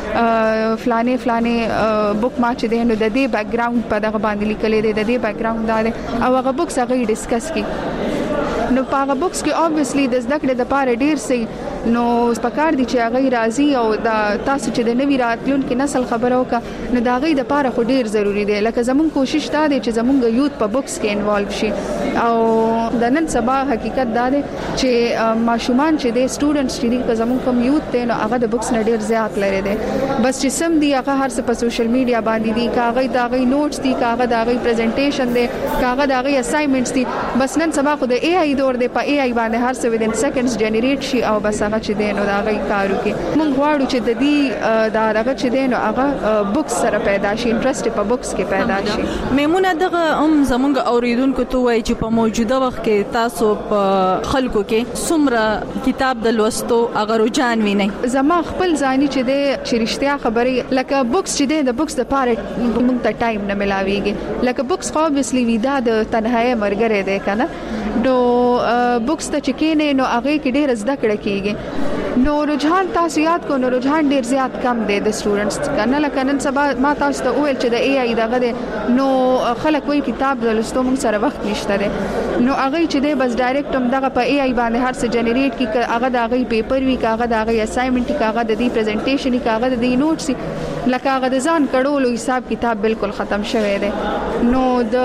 مطلب فلانه بوک ما چې دی نو د دې بیک گراوند په دغه باندې لیکلې دی د دې بیک گراوند دا او هغه بوکس هغه ډیسکس کی. نو په هغه بوکس کې obviously د زده کړې د پاره ډیر سي نو سپکار دي چې هغه راضي او د تاسو چې د نوی راتلونکو نسل خبرو کا نو دا غي د پاره خو ډیر ضروری دی. لکه زمون کوشش دا دی چې زمونږ یوت په بوکس کې انوالو شي او د نن سبا حقیقت دا دی چې ماشومان چې د سټوډنټس چې زمون کوم یوت ته نو هغه د بوکس نه ډیر زیات لري دي. بس چې سم دی هغه هر څه په سوشل میډیا باندې دي کاغذ دا غي نوټس دي کاغذ دا غي پریزنټیشن دي کاغذ دا غي اسایمنټس دي. بس نن سبا خو د AI دور دی په AI باندې هر څه within seconds generate شي او بس هغه چې دی نو دا غي کارو کې موږ غواړو چې د دې دا هغه چې دی نو هغه بوکس سره پیدا شي انټرست په بوکس کې پیدا شي. میمونه دغه زمونږ اوریدونکو ته وایي چې په موجوده وخت کې تاسو په خلکو کې څومره کتاب د لوستو هغه رجحان ویني. زما خپل ځاني چې دی چې رښتیا خبرې لکه بوکس چې دی د بوکس د پاره موږ ته ټایم نه ملاويږي. لکه بوکس خو obviously ودا د تنهایی مرګره دی کنه نو بوکس ته چکینه نو هغه کې ډیر زده کړه کیږي. نو رجحان تاسو یاد کو نو رجحان ډیر زیات کم دی د سټوډنټس کنه لکه نن سبا ما تاسو ته وویل چې د AI دغه دی نو خلک وایي کتاب لوستو موږ سره وخت نشته دی نو هغه چې دی بس ډایرکټ هم دغه په AI باندې هر څه جنریټ کی هغه دغه پیپر وی کاغه دغه اسایمنټ کی کاغه د دې پریزنټیشن کی کاغه د دې نوټس لکه هغه د ځان کړهولو حساب کتاب بالکل ختم شوی دی. نو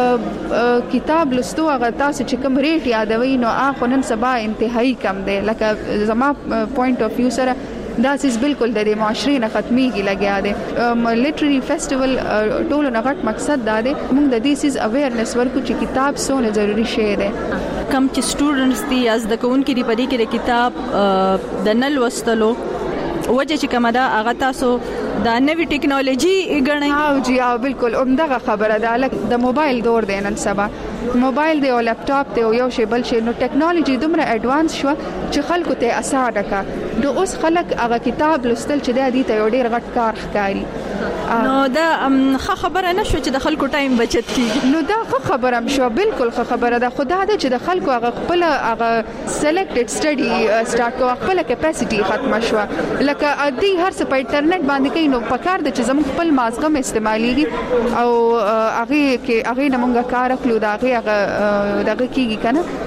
د کتاب لوستو هغه تاسو چې کوم ریټ یادوي نو هغه نن سبا انتهایی کم دی. لکه زما پوینټ اف ویو سره دا سیس بالکل د معاشري نه ختميږي لګیا دی. لټرري فیسټیوال ټولو نه غټ مقصد دا دی موږ د دې سیس اویرنس ورکو چې کتاب سونه ضروری شی دی. کم چې سټوډنټس دي از د کوونکې دی پدې کې د کتاب د نل وستلو وجه چې کومه دا هغه تاسو دا نوې ټکنالوژي غنئ. او جی او بالکل عمدغه خبره ده لکه د موبایل دور دی نن سبا موبایل دی او لپټاپ دی او یو شی بل شی نو ټکنالوژي دومره اډوانس شو چې خلکو ته اسانه کا نو اوس خلک هغه کتاب لوستل چې د دې ته یو ډیر غټ کار ښکاري. نو دا ښه خبره نشو چې د خلکو ټایم بچت کیږي. نو دا ښه خبره هم شو بالکل ښه خبره ده. خدا دې چې د خلکو هغه خپل هغه سلیکټډ سټډي سٹارټ کوه خپل کیپاسټي ختم شو لکه ادي هر څه په انټرنیټ باندې کوي نو پکار د چې زموږ خپل مازغم استعماليږي او هغه کې هغه نمونږه کار کړو دا هغه کیږي کنه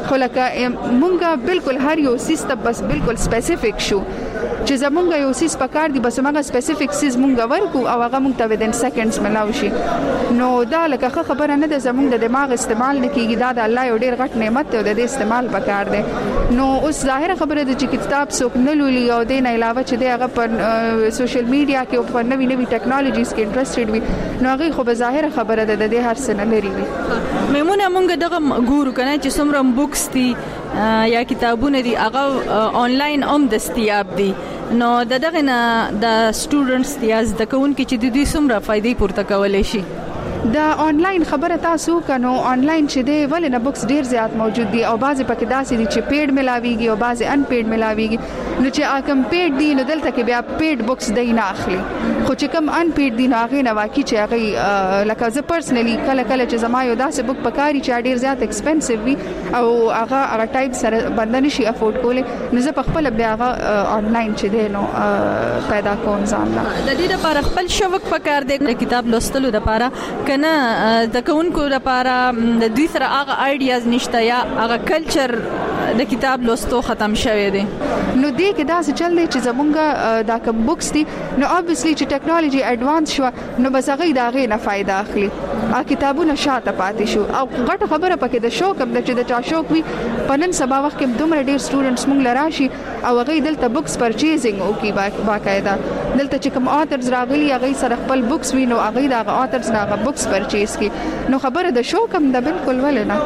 خو لکه مونږه بالکل هر یو سیستم بس بالکل سپیسیفیک شو چې زمونږ یو سیس پکار دی بس هغه سپیسیفیک سیس مونږ ورکو او هغه مونږ ته ودن سیکنډز ملاوي شي نو دا لکه خبره نه ده زمونږ د دماغ استعمال نه کیږي دا د الله یو ډیر غټ نعمت دی او د استعمال پکار دی نو اوس ظاهر خبره ده چې کتاب څوک نه لولي او د نه علاوه چې دی هغه په سوشل میډیا کې او په نوې ټیکنالوژیز کې انټرېستډ وي نو هغه خو به ظاهر خبره ده د هر څه نه لري وي میمونه مونږ دغه ګورو کنه چې څومره بوکس دي یا کتابونه دي هغه آنلاین هم دستیاب دي نو دغه نه د سټوډنټس دي از د کوونکو چې د دې څومره فائدې پورته کولای شي دا آنلاین خبره تاسو کنو آنلاین چې دی ولې نه بوکس ډیر زیات موجود دي او بعضی پکې داسې دي چې پیډ ملاويږي او بعضی ان پیډ ملاويږي نو چې اکم پیډ دي نو دلته کې بیا پیډ بوکس دی نه اخلي خو چې کم ان پیډ دي نو هغه نه واقعي چې هغه لکه زه پرسنلی کله چې زما یو داسې بوک پکاري چې ډیر زیات ایکسپنسیو وي او هغه ټایپ سره بندنه شي افورډ کولای نو زه په خپل بیا هغه آنلاین چې دی نو پیدا کوم ځان لا د دې لپاره خپل شوق پکار دی کتاب لوستلو لپاره کنه د کوونکو لپاره د دوی سره هغه آیډیاز نشته یا هغه کلچر د کتاب لوستو ختم شوی دی نو دې کې دا څه چل دی چې زمونږ دا کوم بوکس دي نو obviously چې ټیکنالوژي ایڈوانس شو نو بس هغه دا نه فائدہ اخلي کتابونه شاته پاتې شو او غټه خبره پکې د شوق هم د چې د چا شوق وي پنن سبا وخت کې دومره ډیر سټوډنټس مونږ لراشي او هغه دلته بوکس پرچیزینګ او کی باقاعده دلته چې کوم آثرز راغلي هغه سره خپل بوکس وینو هغه د آثرز نه بوکس پرچیز کی نو خبره د شوق هم د بالکل ولنه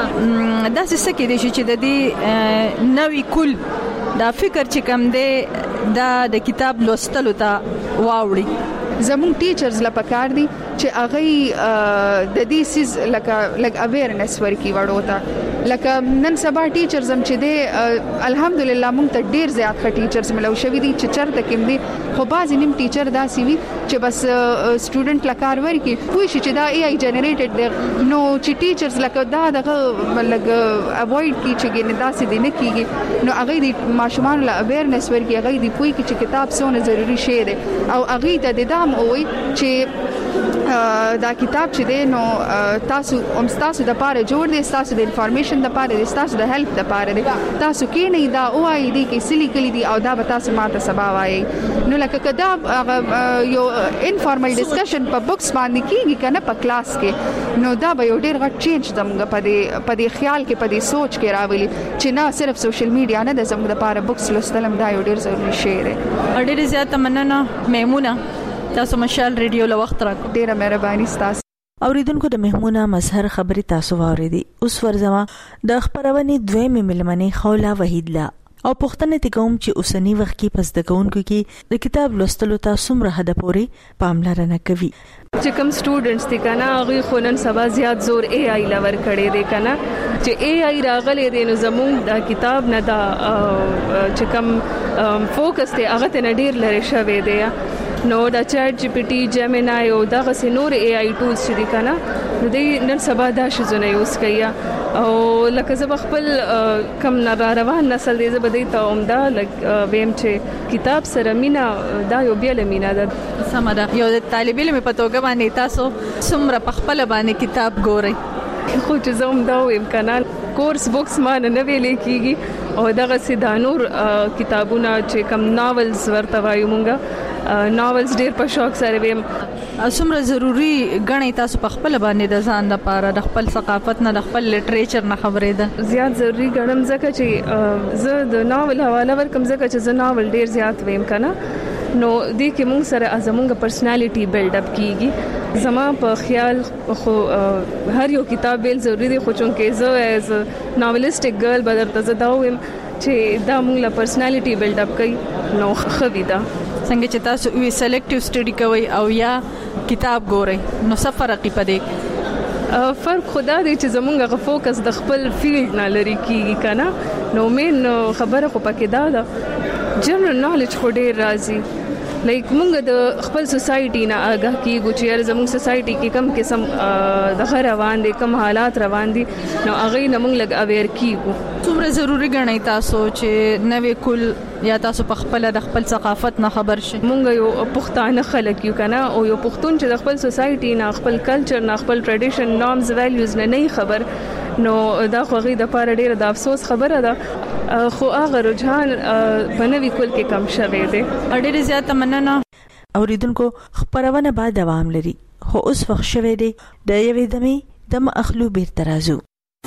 دا څه کې دي چې د دې نوې کول دا فکر چې کوم دی دا د کتاب لوستلو ته واوړي زمون ټیچرز لا پکار دي چې هغه د دې سیز لکه اویرنس ورکی وړوتا لکه نن سبا ټیچرز هم چې دی الحمدلله مونږ ته ډیر زیات ښه ټیچرز ملو شوی دي چې چرته کوم دي خو بعضی نیم ټیچر داسې وي چې بس سټوډنټ لکار ورکی پوه شي چې دا ای آی جنریټډ دی نو چې ټیچرز لکه دا دغه لګ اوایډ کی چې ګنه داسې دی نه کیږي نو هغه د ماشومان لا اویرنس ورکی هغه دی پوي چې کتاب څونه ضروری شی دی او هغه ته د دام وي چې دا کتاب چې دی نو تاسو د پاره جوړ دی تاسو د انفارمیشن د پاره دی تاسو د هیلپ د پاره دی تاسو کې نه دا وایي دی کې سلی کلی دی او دا به تاسو ماته سبا وایي نو لکه کدا یو انفارمل ډسکشن په بوکس باندې کیږي کنه په کلاس کې نو دا به یو ډیر غټ چینج دمغه په دې خیال کې په دې سوچ کې راولي چې نه صرف سوشل میډیا نه د زموږ لپاره بوکس لوستل دا یو ډیر ضروري شی دی ډیر زیات مننه میمونه تاسو مشال ریډیو له وخت را ډیره مهرباني ستاسو اوریدونکو د مهمونه مظهر خبري تاسو واوریدي اوس ورځما د خبرونې دویمه ملمنې خولا وحید لا او پښتنه ته کوم چې اوسنی وخت کې پس د کوونکو کې د کتاب لوستلو ته څومره حد پورې پاملرنه کوي چې کوم سټوډنټس دي کنه هغه خونن سبا زیات زور ای آی لور کړي دي کنه چې ای آی راغلي دي نو زموږ د کتاب نه دا چې کوم فوکس دی هغه ته ډیر لري شوی دی نو دا چیٹ جی پی ټی جیمینای او دغه سينور ای آی ټولز چې دي کنه نو دوی نن سبا دا شزونه یوز کوي او لکه زه خپل کم نه روان نسل دی زه بدی ته عمده ویم چې کتاب سره مینا دا یو بیل مینا ده سمدا یو طالب علم په توګه باندې تاسو څومره په خپل باندې کتاب ګورئ خو چې زه هم دا ویم کنه کورس بوکس ما نه ویلې کیږي او دغه سیدا نور کتابونه چې کم ناولز ورته وایو مونږه ناولز ډیر په شوق سره ویم څومره ضروری غنی تاسو په خپل باندې د ځان لپاره د خپل ثقافت نه د خپل لټریچر نه خبرې ده زیات ضروری غنم ځکه چې زه د ناول حواله ورکم ځکه چې زه ناول ډیر زیات ویم کنه نو دې کې موږ سره ازمونږه پرسنالټي بیلډ اپ کیږي زما په خیال خو هر یو کتاب بیل ضروری دی خو چونکه زه ایز ناولستیک ګرل بدرته زه دا ویم چې دا موږ لا پرسنالټي بیلډ اپ کوي نو خوي دا څنګه چې تاسو وی سلیکټیو سټډي کوي او یا کتاب ګورئ نو څه فرق پدې فرق خدا دی چې زمونږ فوکس د خپل فیلډ نه لري کیږي کنه نو مين خبره خو پکې دا ده جنرال نالج خو ډیر راځي لایک موږ د خپل سوسايټي نه آگاه کیږو چې زموږ سوسايټي کې کم قسم د روان دي کم حالات روان دي نو هغه نه موږ لګ اویر کیږو څومره ضروری ګڼئ تاسو چې نوې کول یا تاسو په خپل د خپل ثقافت نه خبر شئ موږ یو پښتانه خلک یو کنه او یو پښتون چې د خپل سوسايټي نه خپل کلچر نه خپل ټریډیشن نورمز ویلیوز نه خبر نو دا خو غي د پاره ډیر د افسوس خبره ده خو هغه رجحان بنوي کول کې کم شوه دی. ډیر زیاته مننه. اوریدونکو خبرونه به دوام لري خو اوس وخت شوه دی د یوې دمې دم اخلو بیر ترازو.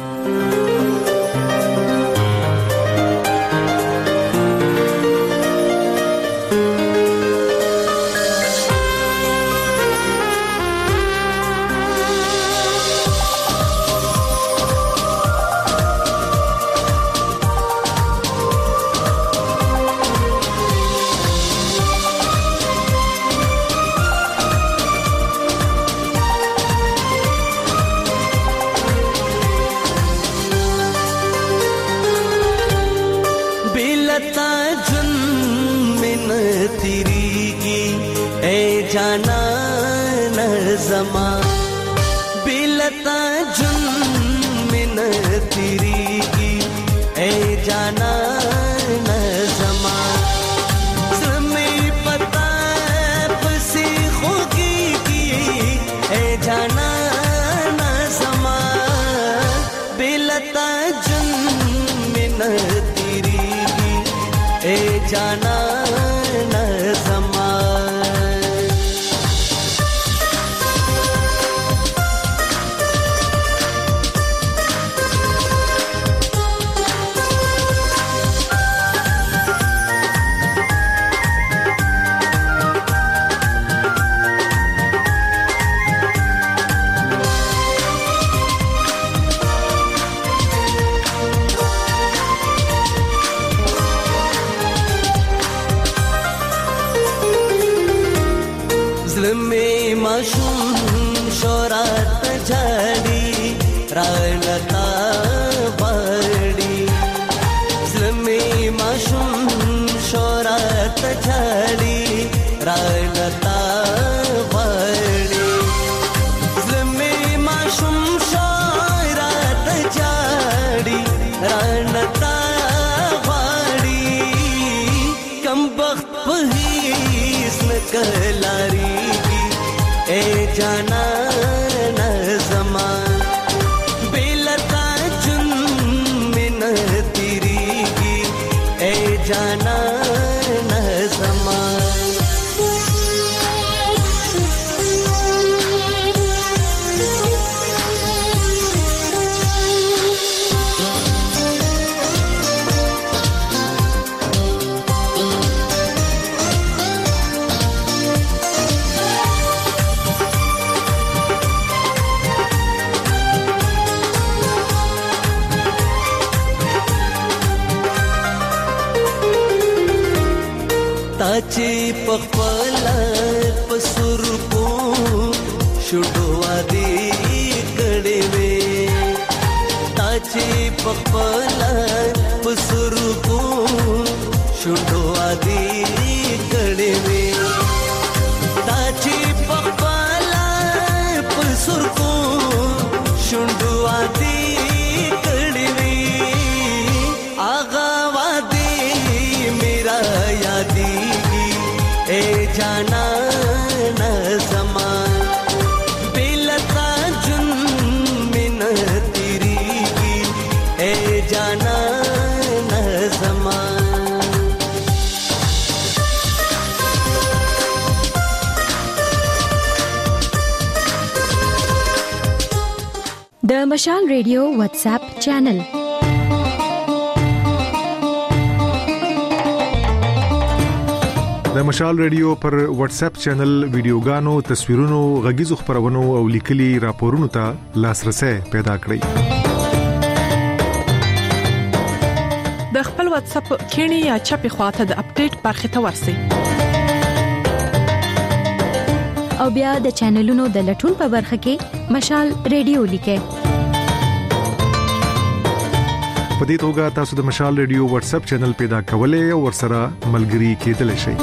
د مشال ریډیو واتس اپ چینل د مشال ریډیو پر واتس اپ چینل ویډیوګانو تصویرونو غږیزو خبرونو او لیکلي راپورونو ته لاسرسي پیدا کړئ. د خپل واتس اپ کینی یا چپی خواته د اپډیټ برخه ته ورسئ او بیا د چینلونو د لټون په برخه کې مشال ریډیو لیکئ. په دې توګه تاسو د مشال ریډیو واتس اپ چینل پیدا کولای او ورسره ملګري کېدلی شئ.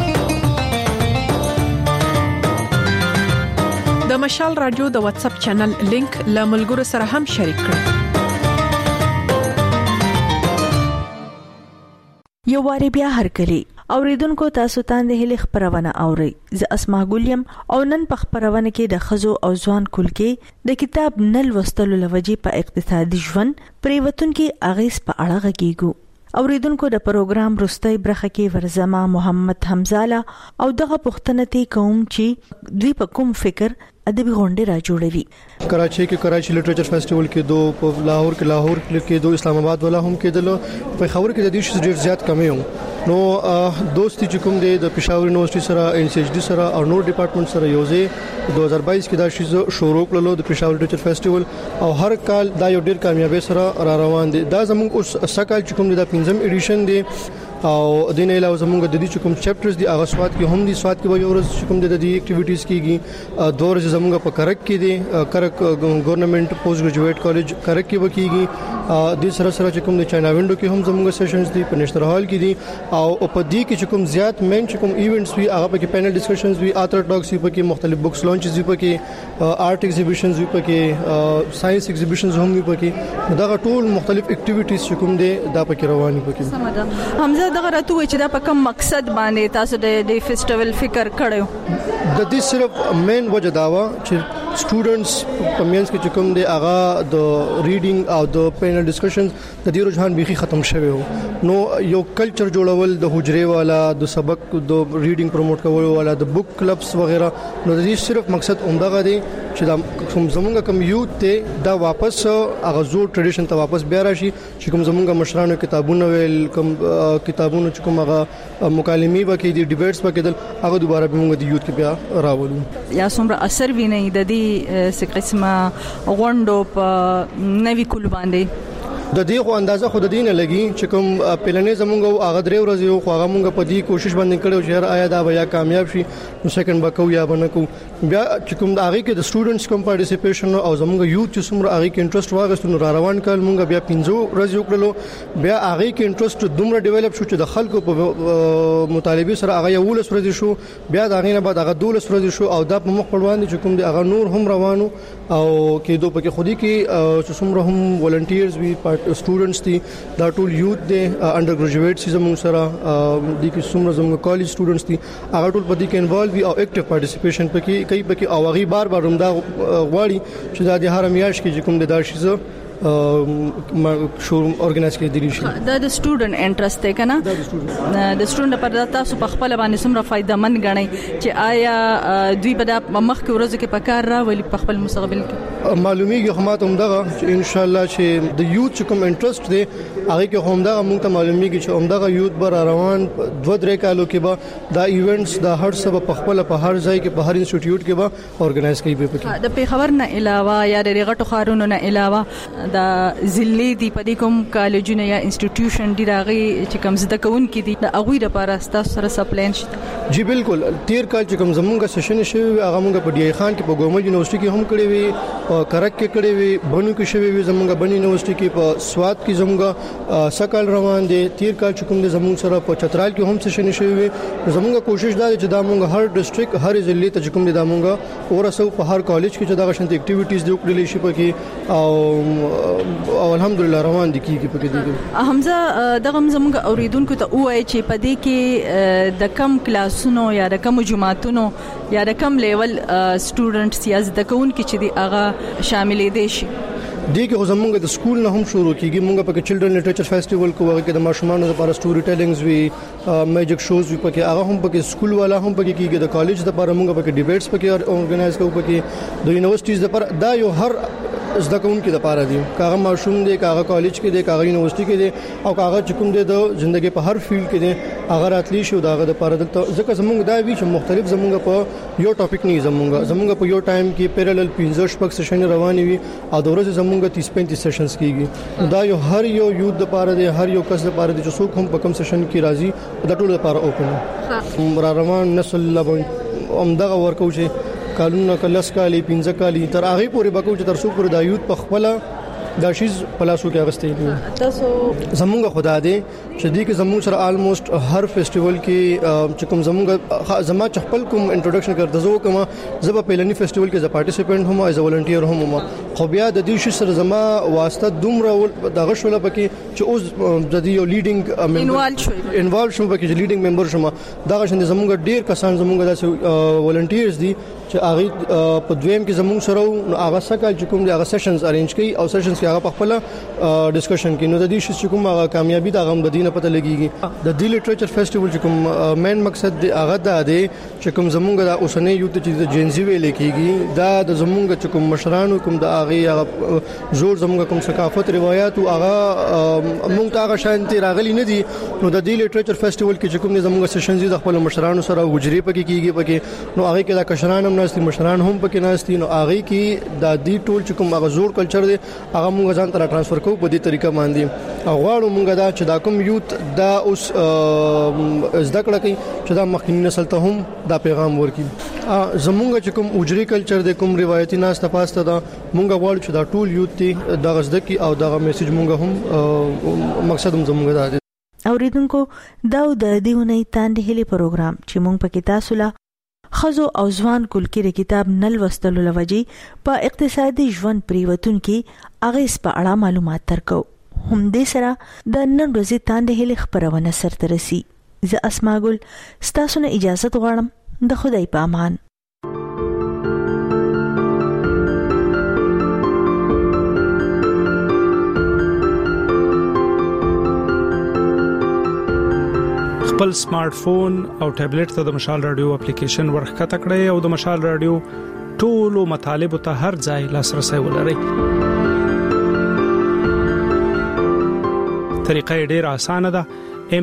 د مشال رادیو د واتس اپ چینل لینک له ملګرو سره هم شریک کړئ. یو واری بیا هرکلی اوریدونکو تاسو ته د هلي خبرونه اوري ز اسما ګولیم او نن په خبرونه کې د خزو او ځوان کول کې د کتاب نل وستلو لوجې په اقتصادي ژوند پریوتون کې اغیز په اړه غږیږو اوریدونکو د پروګرام رستۍ برخه کې ورزما محمد حمزاله او دغه پښتنه تی کوم چې دوی په کوم فکر ادبي غونډه را جوړوي کراچي کې کراچي لټریچر فیسټیوال کې دو په لاهور کې دو اسلام آباد ولا هم کېدل په خبر کې د دې شې ډیر زیات کمی و نو دوستي چې کوم د پېښور یونیورسيټي سره NCHD سره او نور ډپارټمنټ سره یوځې 2022 کې دا شې شروع کړلو د پېښور لټریچر فیسټیوال او هر کال دا یو ډیر کامیابی سره را روان دي دا زموږ اوس سکهال چې کوم د 5م ایډیشن دی او د نه علاوه زموږ د دې کوم چپټرز دی هغه سواد کې هم دي سواد کې یو ورځ کوم د دې اکټیویټیز کیږي دوه ورځې زموږ په کرک کې دي کرک ګورنمنت پوسټ ګریجویټ کالج کرک کې وکیږي د سره چې کوم د چاینا وینډو کې هم زموږ سیشنز دي په نشتر هال کې دي او په دې کې کوم زیات مین کوم ایونټس وی هغه په کې پینل ډسکشنز وی آثر ټاکس وی په کې مختلف بوکس لانچز وی په کې آرټ ایگزیبیشنز وی په کې ساينس ایگزیبیشنز هم وی په کې دا ټول مختلف اکټیویټیز کوم دي دا په کې رواني په کې حمزه دغه راته چې دا په کوم مقصد باندې تاسو د فیسټیوال فکر کړو د دې صرف مین وجه دا و چې سټوډنټس په مینس کې کوم دی هغه د ریډینګ او د پینل ډسکشنز د دې رجحان بيخي ختم شوی وو نو یو کلچر جوړول د حجره والا د سبق د ریډینګ پروموټ کول والا د بوک کلبس وغیرہ نو د دې صرف مقصد عمدغه دی چې دا کوم زمونږ کوم یوت ته دا واپس هغه زو ټریډیشن ته واپس بیا راشي چې کوم زمونږ مشرانو کتابونه ویل کوم کتابونه چې کوم هغه مکالمې وکړي دي ډیبیټس وکړي هغه دوباره به موږ د یوت کې بیا راولو یا څومره اثر ویني د دې څه قسمه غونډو په نوي کول باندې د دې خو اندازه خود دین لګي چې کوم پلانې زمونږ هغه درې ورځې خو هغه مونږ په دې کوشش باندې کړو چې هر آیا دا بیا کامیاب شي نو سیکنډ بکو یا بنکو بیا چې کوم د هغه کې د سټوډنټس کوم پارټیسیپیشن او زمونږ یوت چې څومره هغه کې انټرست واغستو را روان کال مونږ بیا 15 ورځې وکړلو بیا هغه کې انټرست دومره ډیولپ شو چې د خلکو په مطالبه سره هغه یو لس ورځې شو بیا دا غینه بعد هغه 12 ورځې شو او دا په مخ پړوان دي چې کوم د هغه نور هم روانو او کې دوه پکې خودي کې چې څومره هم ولنټیرز وی سټوډنټس دي دا ټول یوت دي انډر ګریجویټس زموږ سره د کې څومره زموږ کالج سټوډنټس دي هغه ټول په دې کې انوالو او اکټیو پارټیسیپیشن پکې کوي پکې او هغه بار همدا غواړي چې د هر میاشت کې کوم د داشیزه شو ارګنایز کړي دي شي دا د سټوډنټ انټرست دی کنه د سټوډنټ لپاره تاسو په خپل باندې څومره فائدہ مند غنئ چې آیا دوی په مخ کې ورځ کې پکار را ولي په خپل مستقبل کې معلومیږي خو ماته همدغه چې ان شاء الله چې د یوت کوم انټرست دی هغه کې همدغه موږ ته معلومیږي چې همدغه یوت بر روان 2-3 کالو کې به دا ایونټس د هر سبب په خپل په هر ځای کې په هر انسټیټیوټ کې به ارګنایز کوي په د پیښور نه علاوه یا د غټو خارونو نه علاوه دا ضلع دی په دې کوم کالجونه یا انسټیټیوشن دی راغي چې کوم زده کوونکي دي د اغوی لپاره تاسو سره سپلین شته جی بالکل تیر کال چې کوم زمونږ سیشن شوی هغه موږ په ډی ای خان کې په ګورنمنت یونیورسيټي کې هم کړی وی په کرک کې کړی وی بنو کې شوی وی زمونږ بنی یونیورسيټي کې په سواد کې زمونږ سکهال روان دي تیر کال چې کوم د زمونږ سره په چترال کې هم سیشن شوی وی زمونږ کوشش دا چې دا موږ هر ډیسټریکټ هر ضلع ته کوم د موږ ورسو په هر کالج کې چې دا غشنت اکټیویټیز دی وکړل شي پکې او الحمدلله روان دي کیږي پکې دي حمزه دغه زموږ اوریدونکو ته وایي چې په دې کې د کم کلاسونو یا د کم جماعتونو یا د کم لیول سټوډنټس یا زده کوونکي چې دی هغه شاملې دي شي دي کې زمونږ د سکول نه هم شروع کیږي مونږ په چلډرن لټریچر فیسټیوال کو هغه کې د ماشومانو لپاره سټوري ټیلینګز وی میجیک شوز وی پکې هغه هم پکې سکول والا هم پکې کیږي د کالج لپاره مونږ پکې ډیبیټس پکې ارګنایز کوو پکې د یونیورسيټیز لپاره دا یو هر زده کوونکو لپاره دی کاغه ماشوم دی کاغه کالج کې دی کاغه یونیورسيټي کې دی او کاغه چکم دی د ژوندۍ په هر فیلډ کې دی هغه راتلی شو داغه لپاره د ځکه زمونږ دا وی چې مختلف زمونږ په یو ټاپک نه زمونږ په یو ټایم کې پیرالل 15 شپږ سیشن رواني وي او د ورځې زمونږ 30-35 سیشنز کیږي دا یو هر یو یوت لپاره دی هر یو کس لپاره دی چې څوک هم په کوم سیشن کې راځي دا ټول لپاره اوپن را روان نسل لبا دغه ورکو چې کالونه کلس کالی 15 کالی تر هغه پورې بکو چې تر څو پورې د یوت په خپل دا شیز پلاسو کې اغستې تاسو زمونږ خدا دې چې دې کې زمونږ سره آلموست هر فیسټیوال کې چې کوم زمونږ زما خپل کوم انټروډکشن کړ دزو کوم زب په لنی فیسټیوال کې ز پارټیسپینټ هم ایز ا ولنټیر هم خو بیا د دې شي سره زما واسطه دومره دغه شول پکې چې اوس د دې یو لیډینګ انوالو شوم پکې لیډینګ ممبر شوم دا شند زمونږ ډیر کسان زمونږ داسې ولنټیرز دي چې هغه په دویم کې زمونږ سره هغه سکه چې کوم هغه سیشنز ارینج کړي او سیشنز کې هغه په خپل ډسکشن کې نو د دې شي کوم هغه کامیابی دا غم د دینه پته لګيږي د دې لټریچر فیسټیوال چې کوم مین مقصد دی هغه دا دی چې کوم زمونږ د اوسنۍ یوت چې د جنزي ویل کېږي دا د زمونږ چې کوم مشرانو کوم د هغه زور زمونږ کوم ثقافت روایت او هغه مونږ ته هغه شانتي راغلي نه دي نو د دې لټریچر فیسټیوال کې چې کوم زمونږ سیشنز د خپل مشرانو سره وجري پکې کېږي پکې نو هغه کې دا کشران ناستي مشران هم پکې ناستي نو هغه کې د دې ټول چې کوم هغه زور کلچر دی هغه موږ ځان ته ترانسفر کوو په دې طریقه باندې او غواړو موږ دا چې دا کوم یوت دا اوس زده کړه کوي چې دا مخکینی نسل ته هم دا پیغام ورکړي زمونږ چې کوم اجري کلچر دی کوم روایتي ناسته پاسته دا موږ غواړو چې دا ټول یوت دی دا غزده کی او دا میسج موږ هم مقصد هم زمونږ دا دی اوریدونکو دا د دیونه تاندې هلي پروګرام چې موږ پکې تاسو له خزو او ځوان کلکې د کتاب نل وستلو لوجي په اقتصادي ژوند پریوتون کې اغه په اړه معلومات ترکو هم دې سره د نن ورځې تاندې هلي خبرونه سره رسي زه اسماء ګل ستاسو نه اجازه غواړم د خدای په امان خپل سمارټ فون او ټابلیټ ته د مشال رادیو اپلیکیشن ورخته کړئ او د مشال رادیو ټولو مطالب ته هر ځای لاسرسي ولرئ. طریقه ډیره اسانه ده.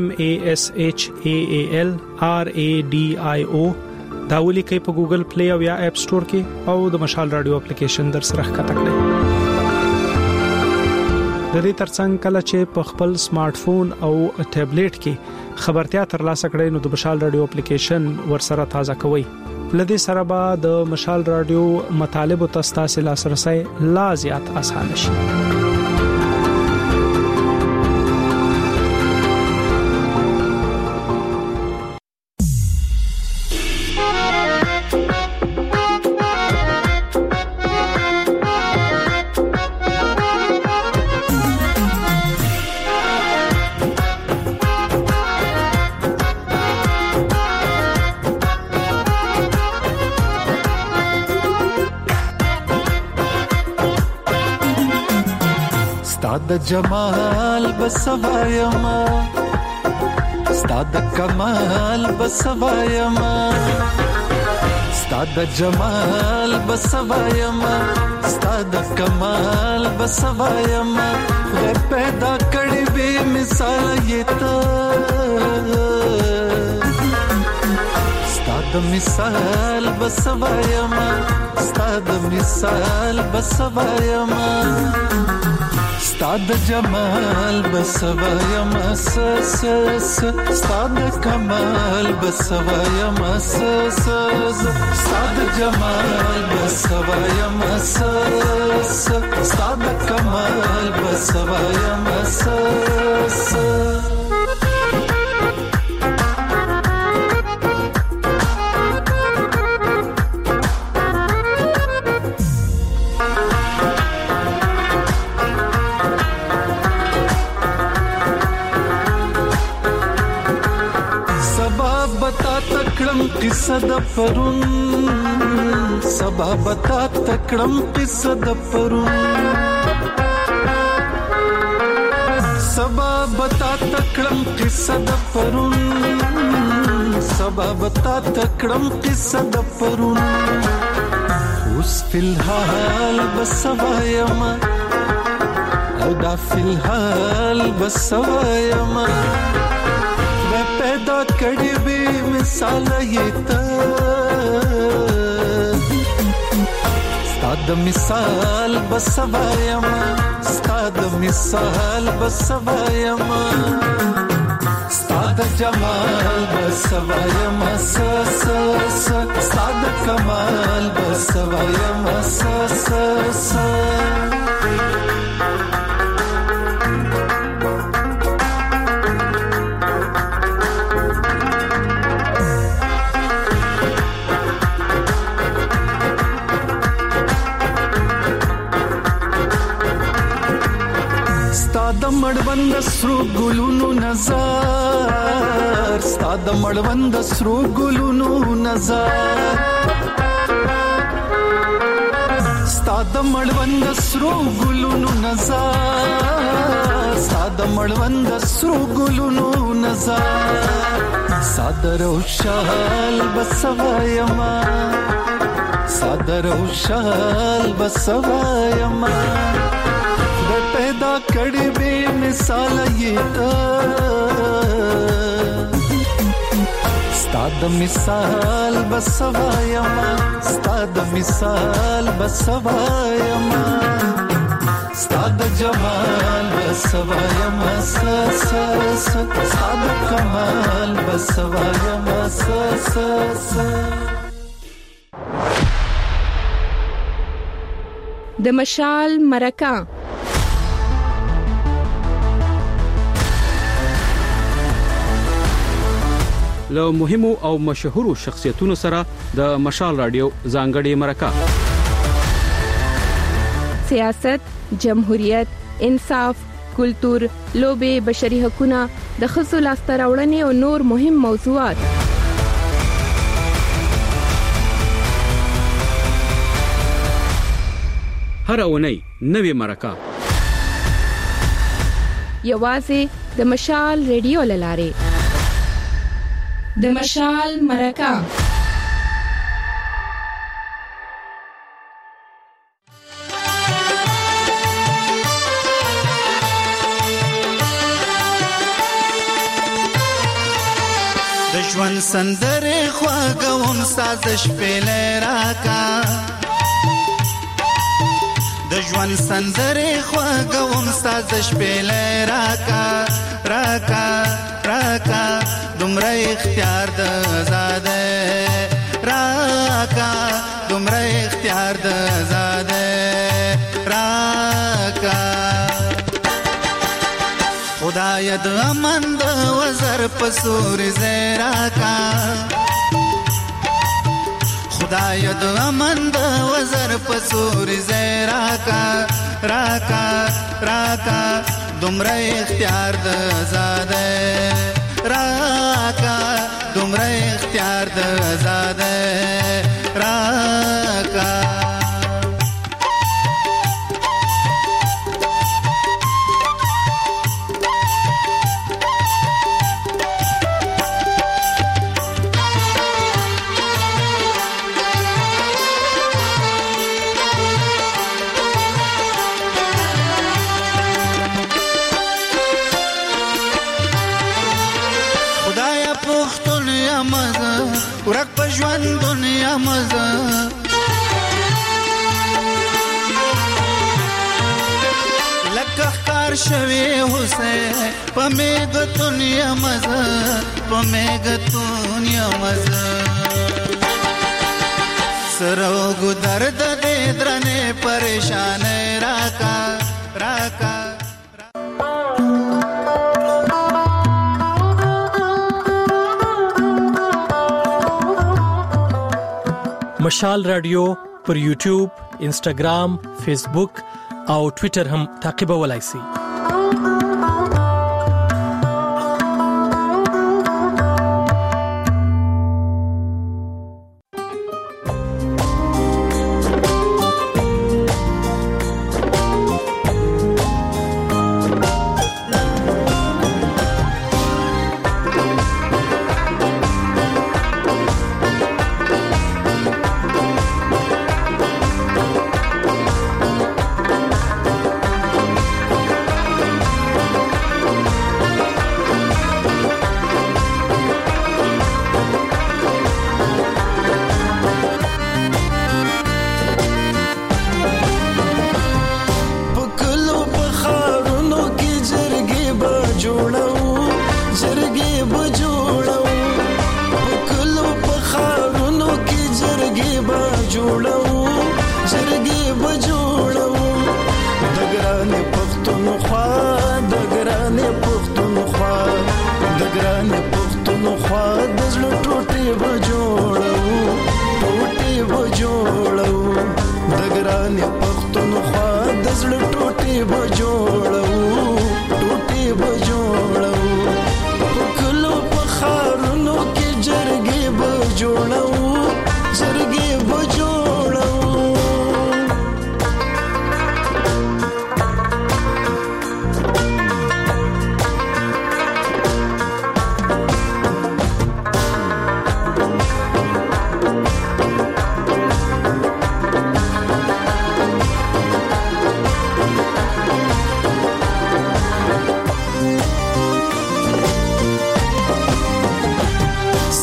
MASHAAL RADIO دا ولیکئ په ګوګل پلی او یا اپ سٹور کې او د مشال رادیو اپلیکیشن در سره ښکته کړئ. د دې ترڅنګ کله چې په خپل سمارټ فون او ټابلیټ کې خبرتیا ترلاسه کړئ نو د مشال رادیو اپلیکیشن ورسره تازه کوئ. لدې سره به د مشال رادیو مطالب او تاسو لاسرسي لا زیات اسانه شي. د جمال بسوایما ستاد کمال بسوایما ستاد جمال بسوایما ستاد کمال بسوایما خدای پیدا کړی به مثال یتا ستاد مثال بسوایما ستاد مثال بسوایما ستاد جمال بسوایم اساس ستاد کمال بسوایم اساس ستاد جمال بسوایم اساس ستاد کمال بسوایم اساس قصه د پرون سبا بتا تکړم قصه د پرون سبا بتا تکړم قصه د پرون سبا بتا تکړم قصه د پرون اوس فلحال بسوایم او دا فلحال بسوایم پیدا کړي به مثال یتا ستاد مثال بسوایم ستاد مثال بسوایم ستاد جمال بسوایم اساس ستاد کمال بسوایم اساس سرو ګلونو نظر ستا د مړوند سرو ګلونو نظر ستا د مړوند سرو ګلونو نظر ستا د مړوند سرو ګلونو نظر صادر او شال بسوایما صادر او شال بسوایما د پیدا کړي به مثال یتا ستاد مثال بسوایما ستاد مثال بسوایما ستاد جمال بسوایما ستاد کمال بسوایما د مشال مرکه له مهمو او مشهورو شخصیتونو سره د مشال رادیو ځانګړي مرکه سیاست، جمهوریت، انصاف، کلتور، لوبه، بشري حقوقونه، د ښځو لاسته راوړنې او نور مهم موضوعات هر اونۍ نوې مرکه یوازې د مشال ریډیو لاره د مشال مرکه د ژوند سندره خواږم سازش پهله راکا د ژوند سندره خواږم سازش پهله راکا راکا راکا دومره اختیار د زاده راکا دومره اختیار د زاده راکا خدای د امن د وزر پسور زراکا خدای د امن د وزر پسور زراکا راکا راکا دومره اختیار د زاده راکا دومره اختیار د زاده راکا ورک په ژوند دنیا مزه لکه ښکار شوی حسین په میګ دنیا مزه په میګ دنیا مزه سروګ درد دې درنه پریشان راکا راکا مشال رادیو پر یوټیوب، انسټاګرام، فیسبوک او ټوئیټر هم تعقیبولای شئ.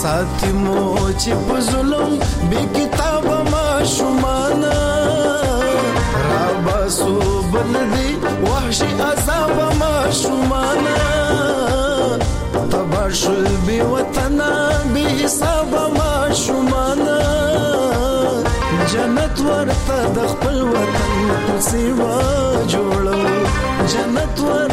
ساتي مو چې په ظلم بي کتاب ما شمانا راباسو بلدي وحشي عذاب ما شمانا تباشل بي وطنا بي حساب ما شمانا جنت ورته د خپل وطن په سیوا جوړو جنت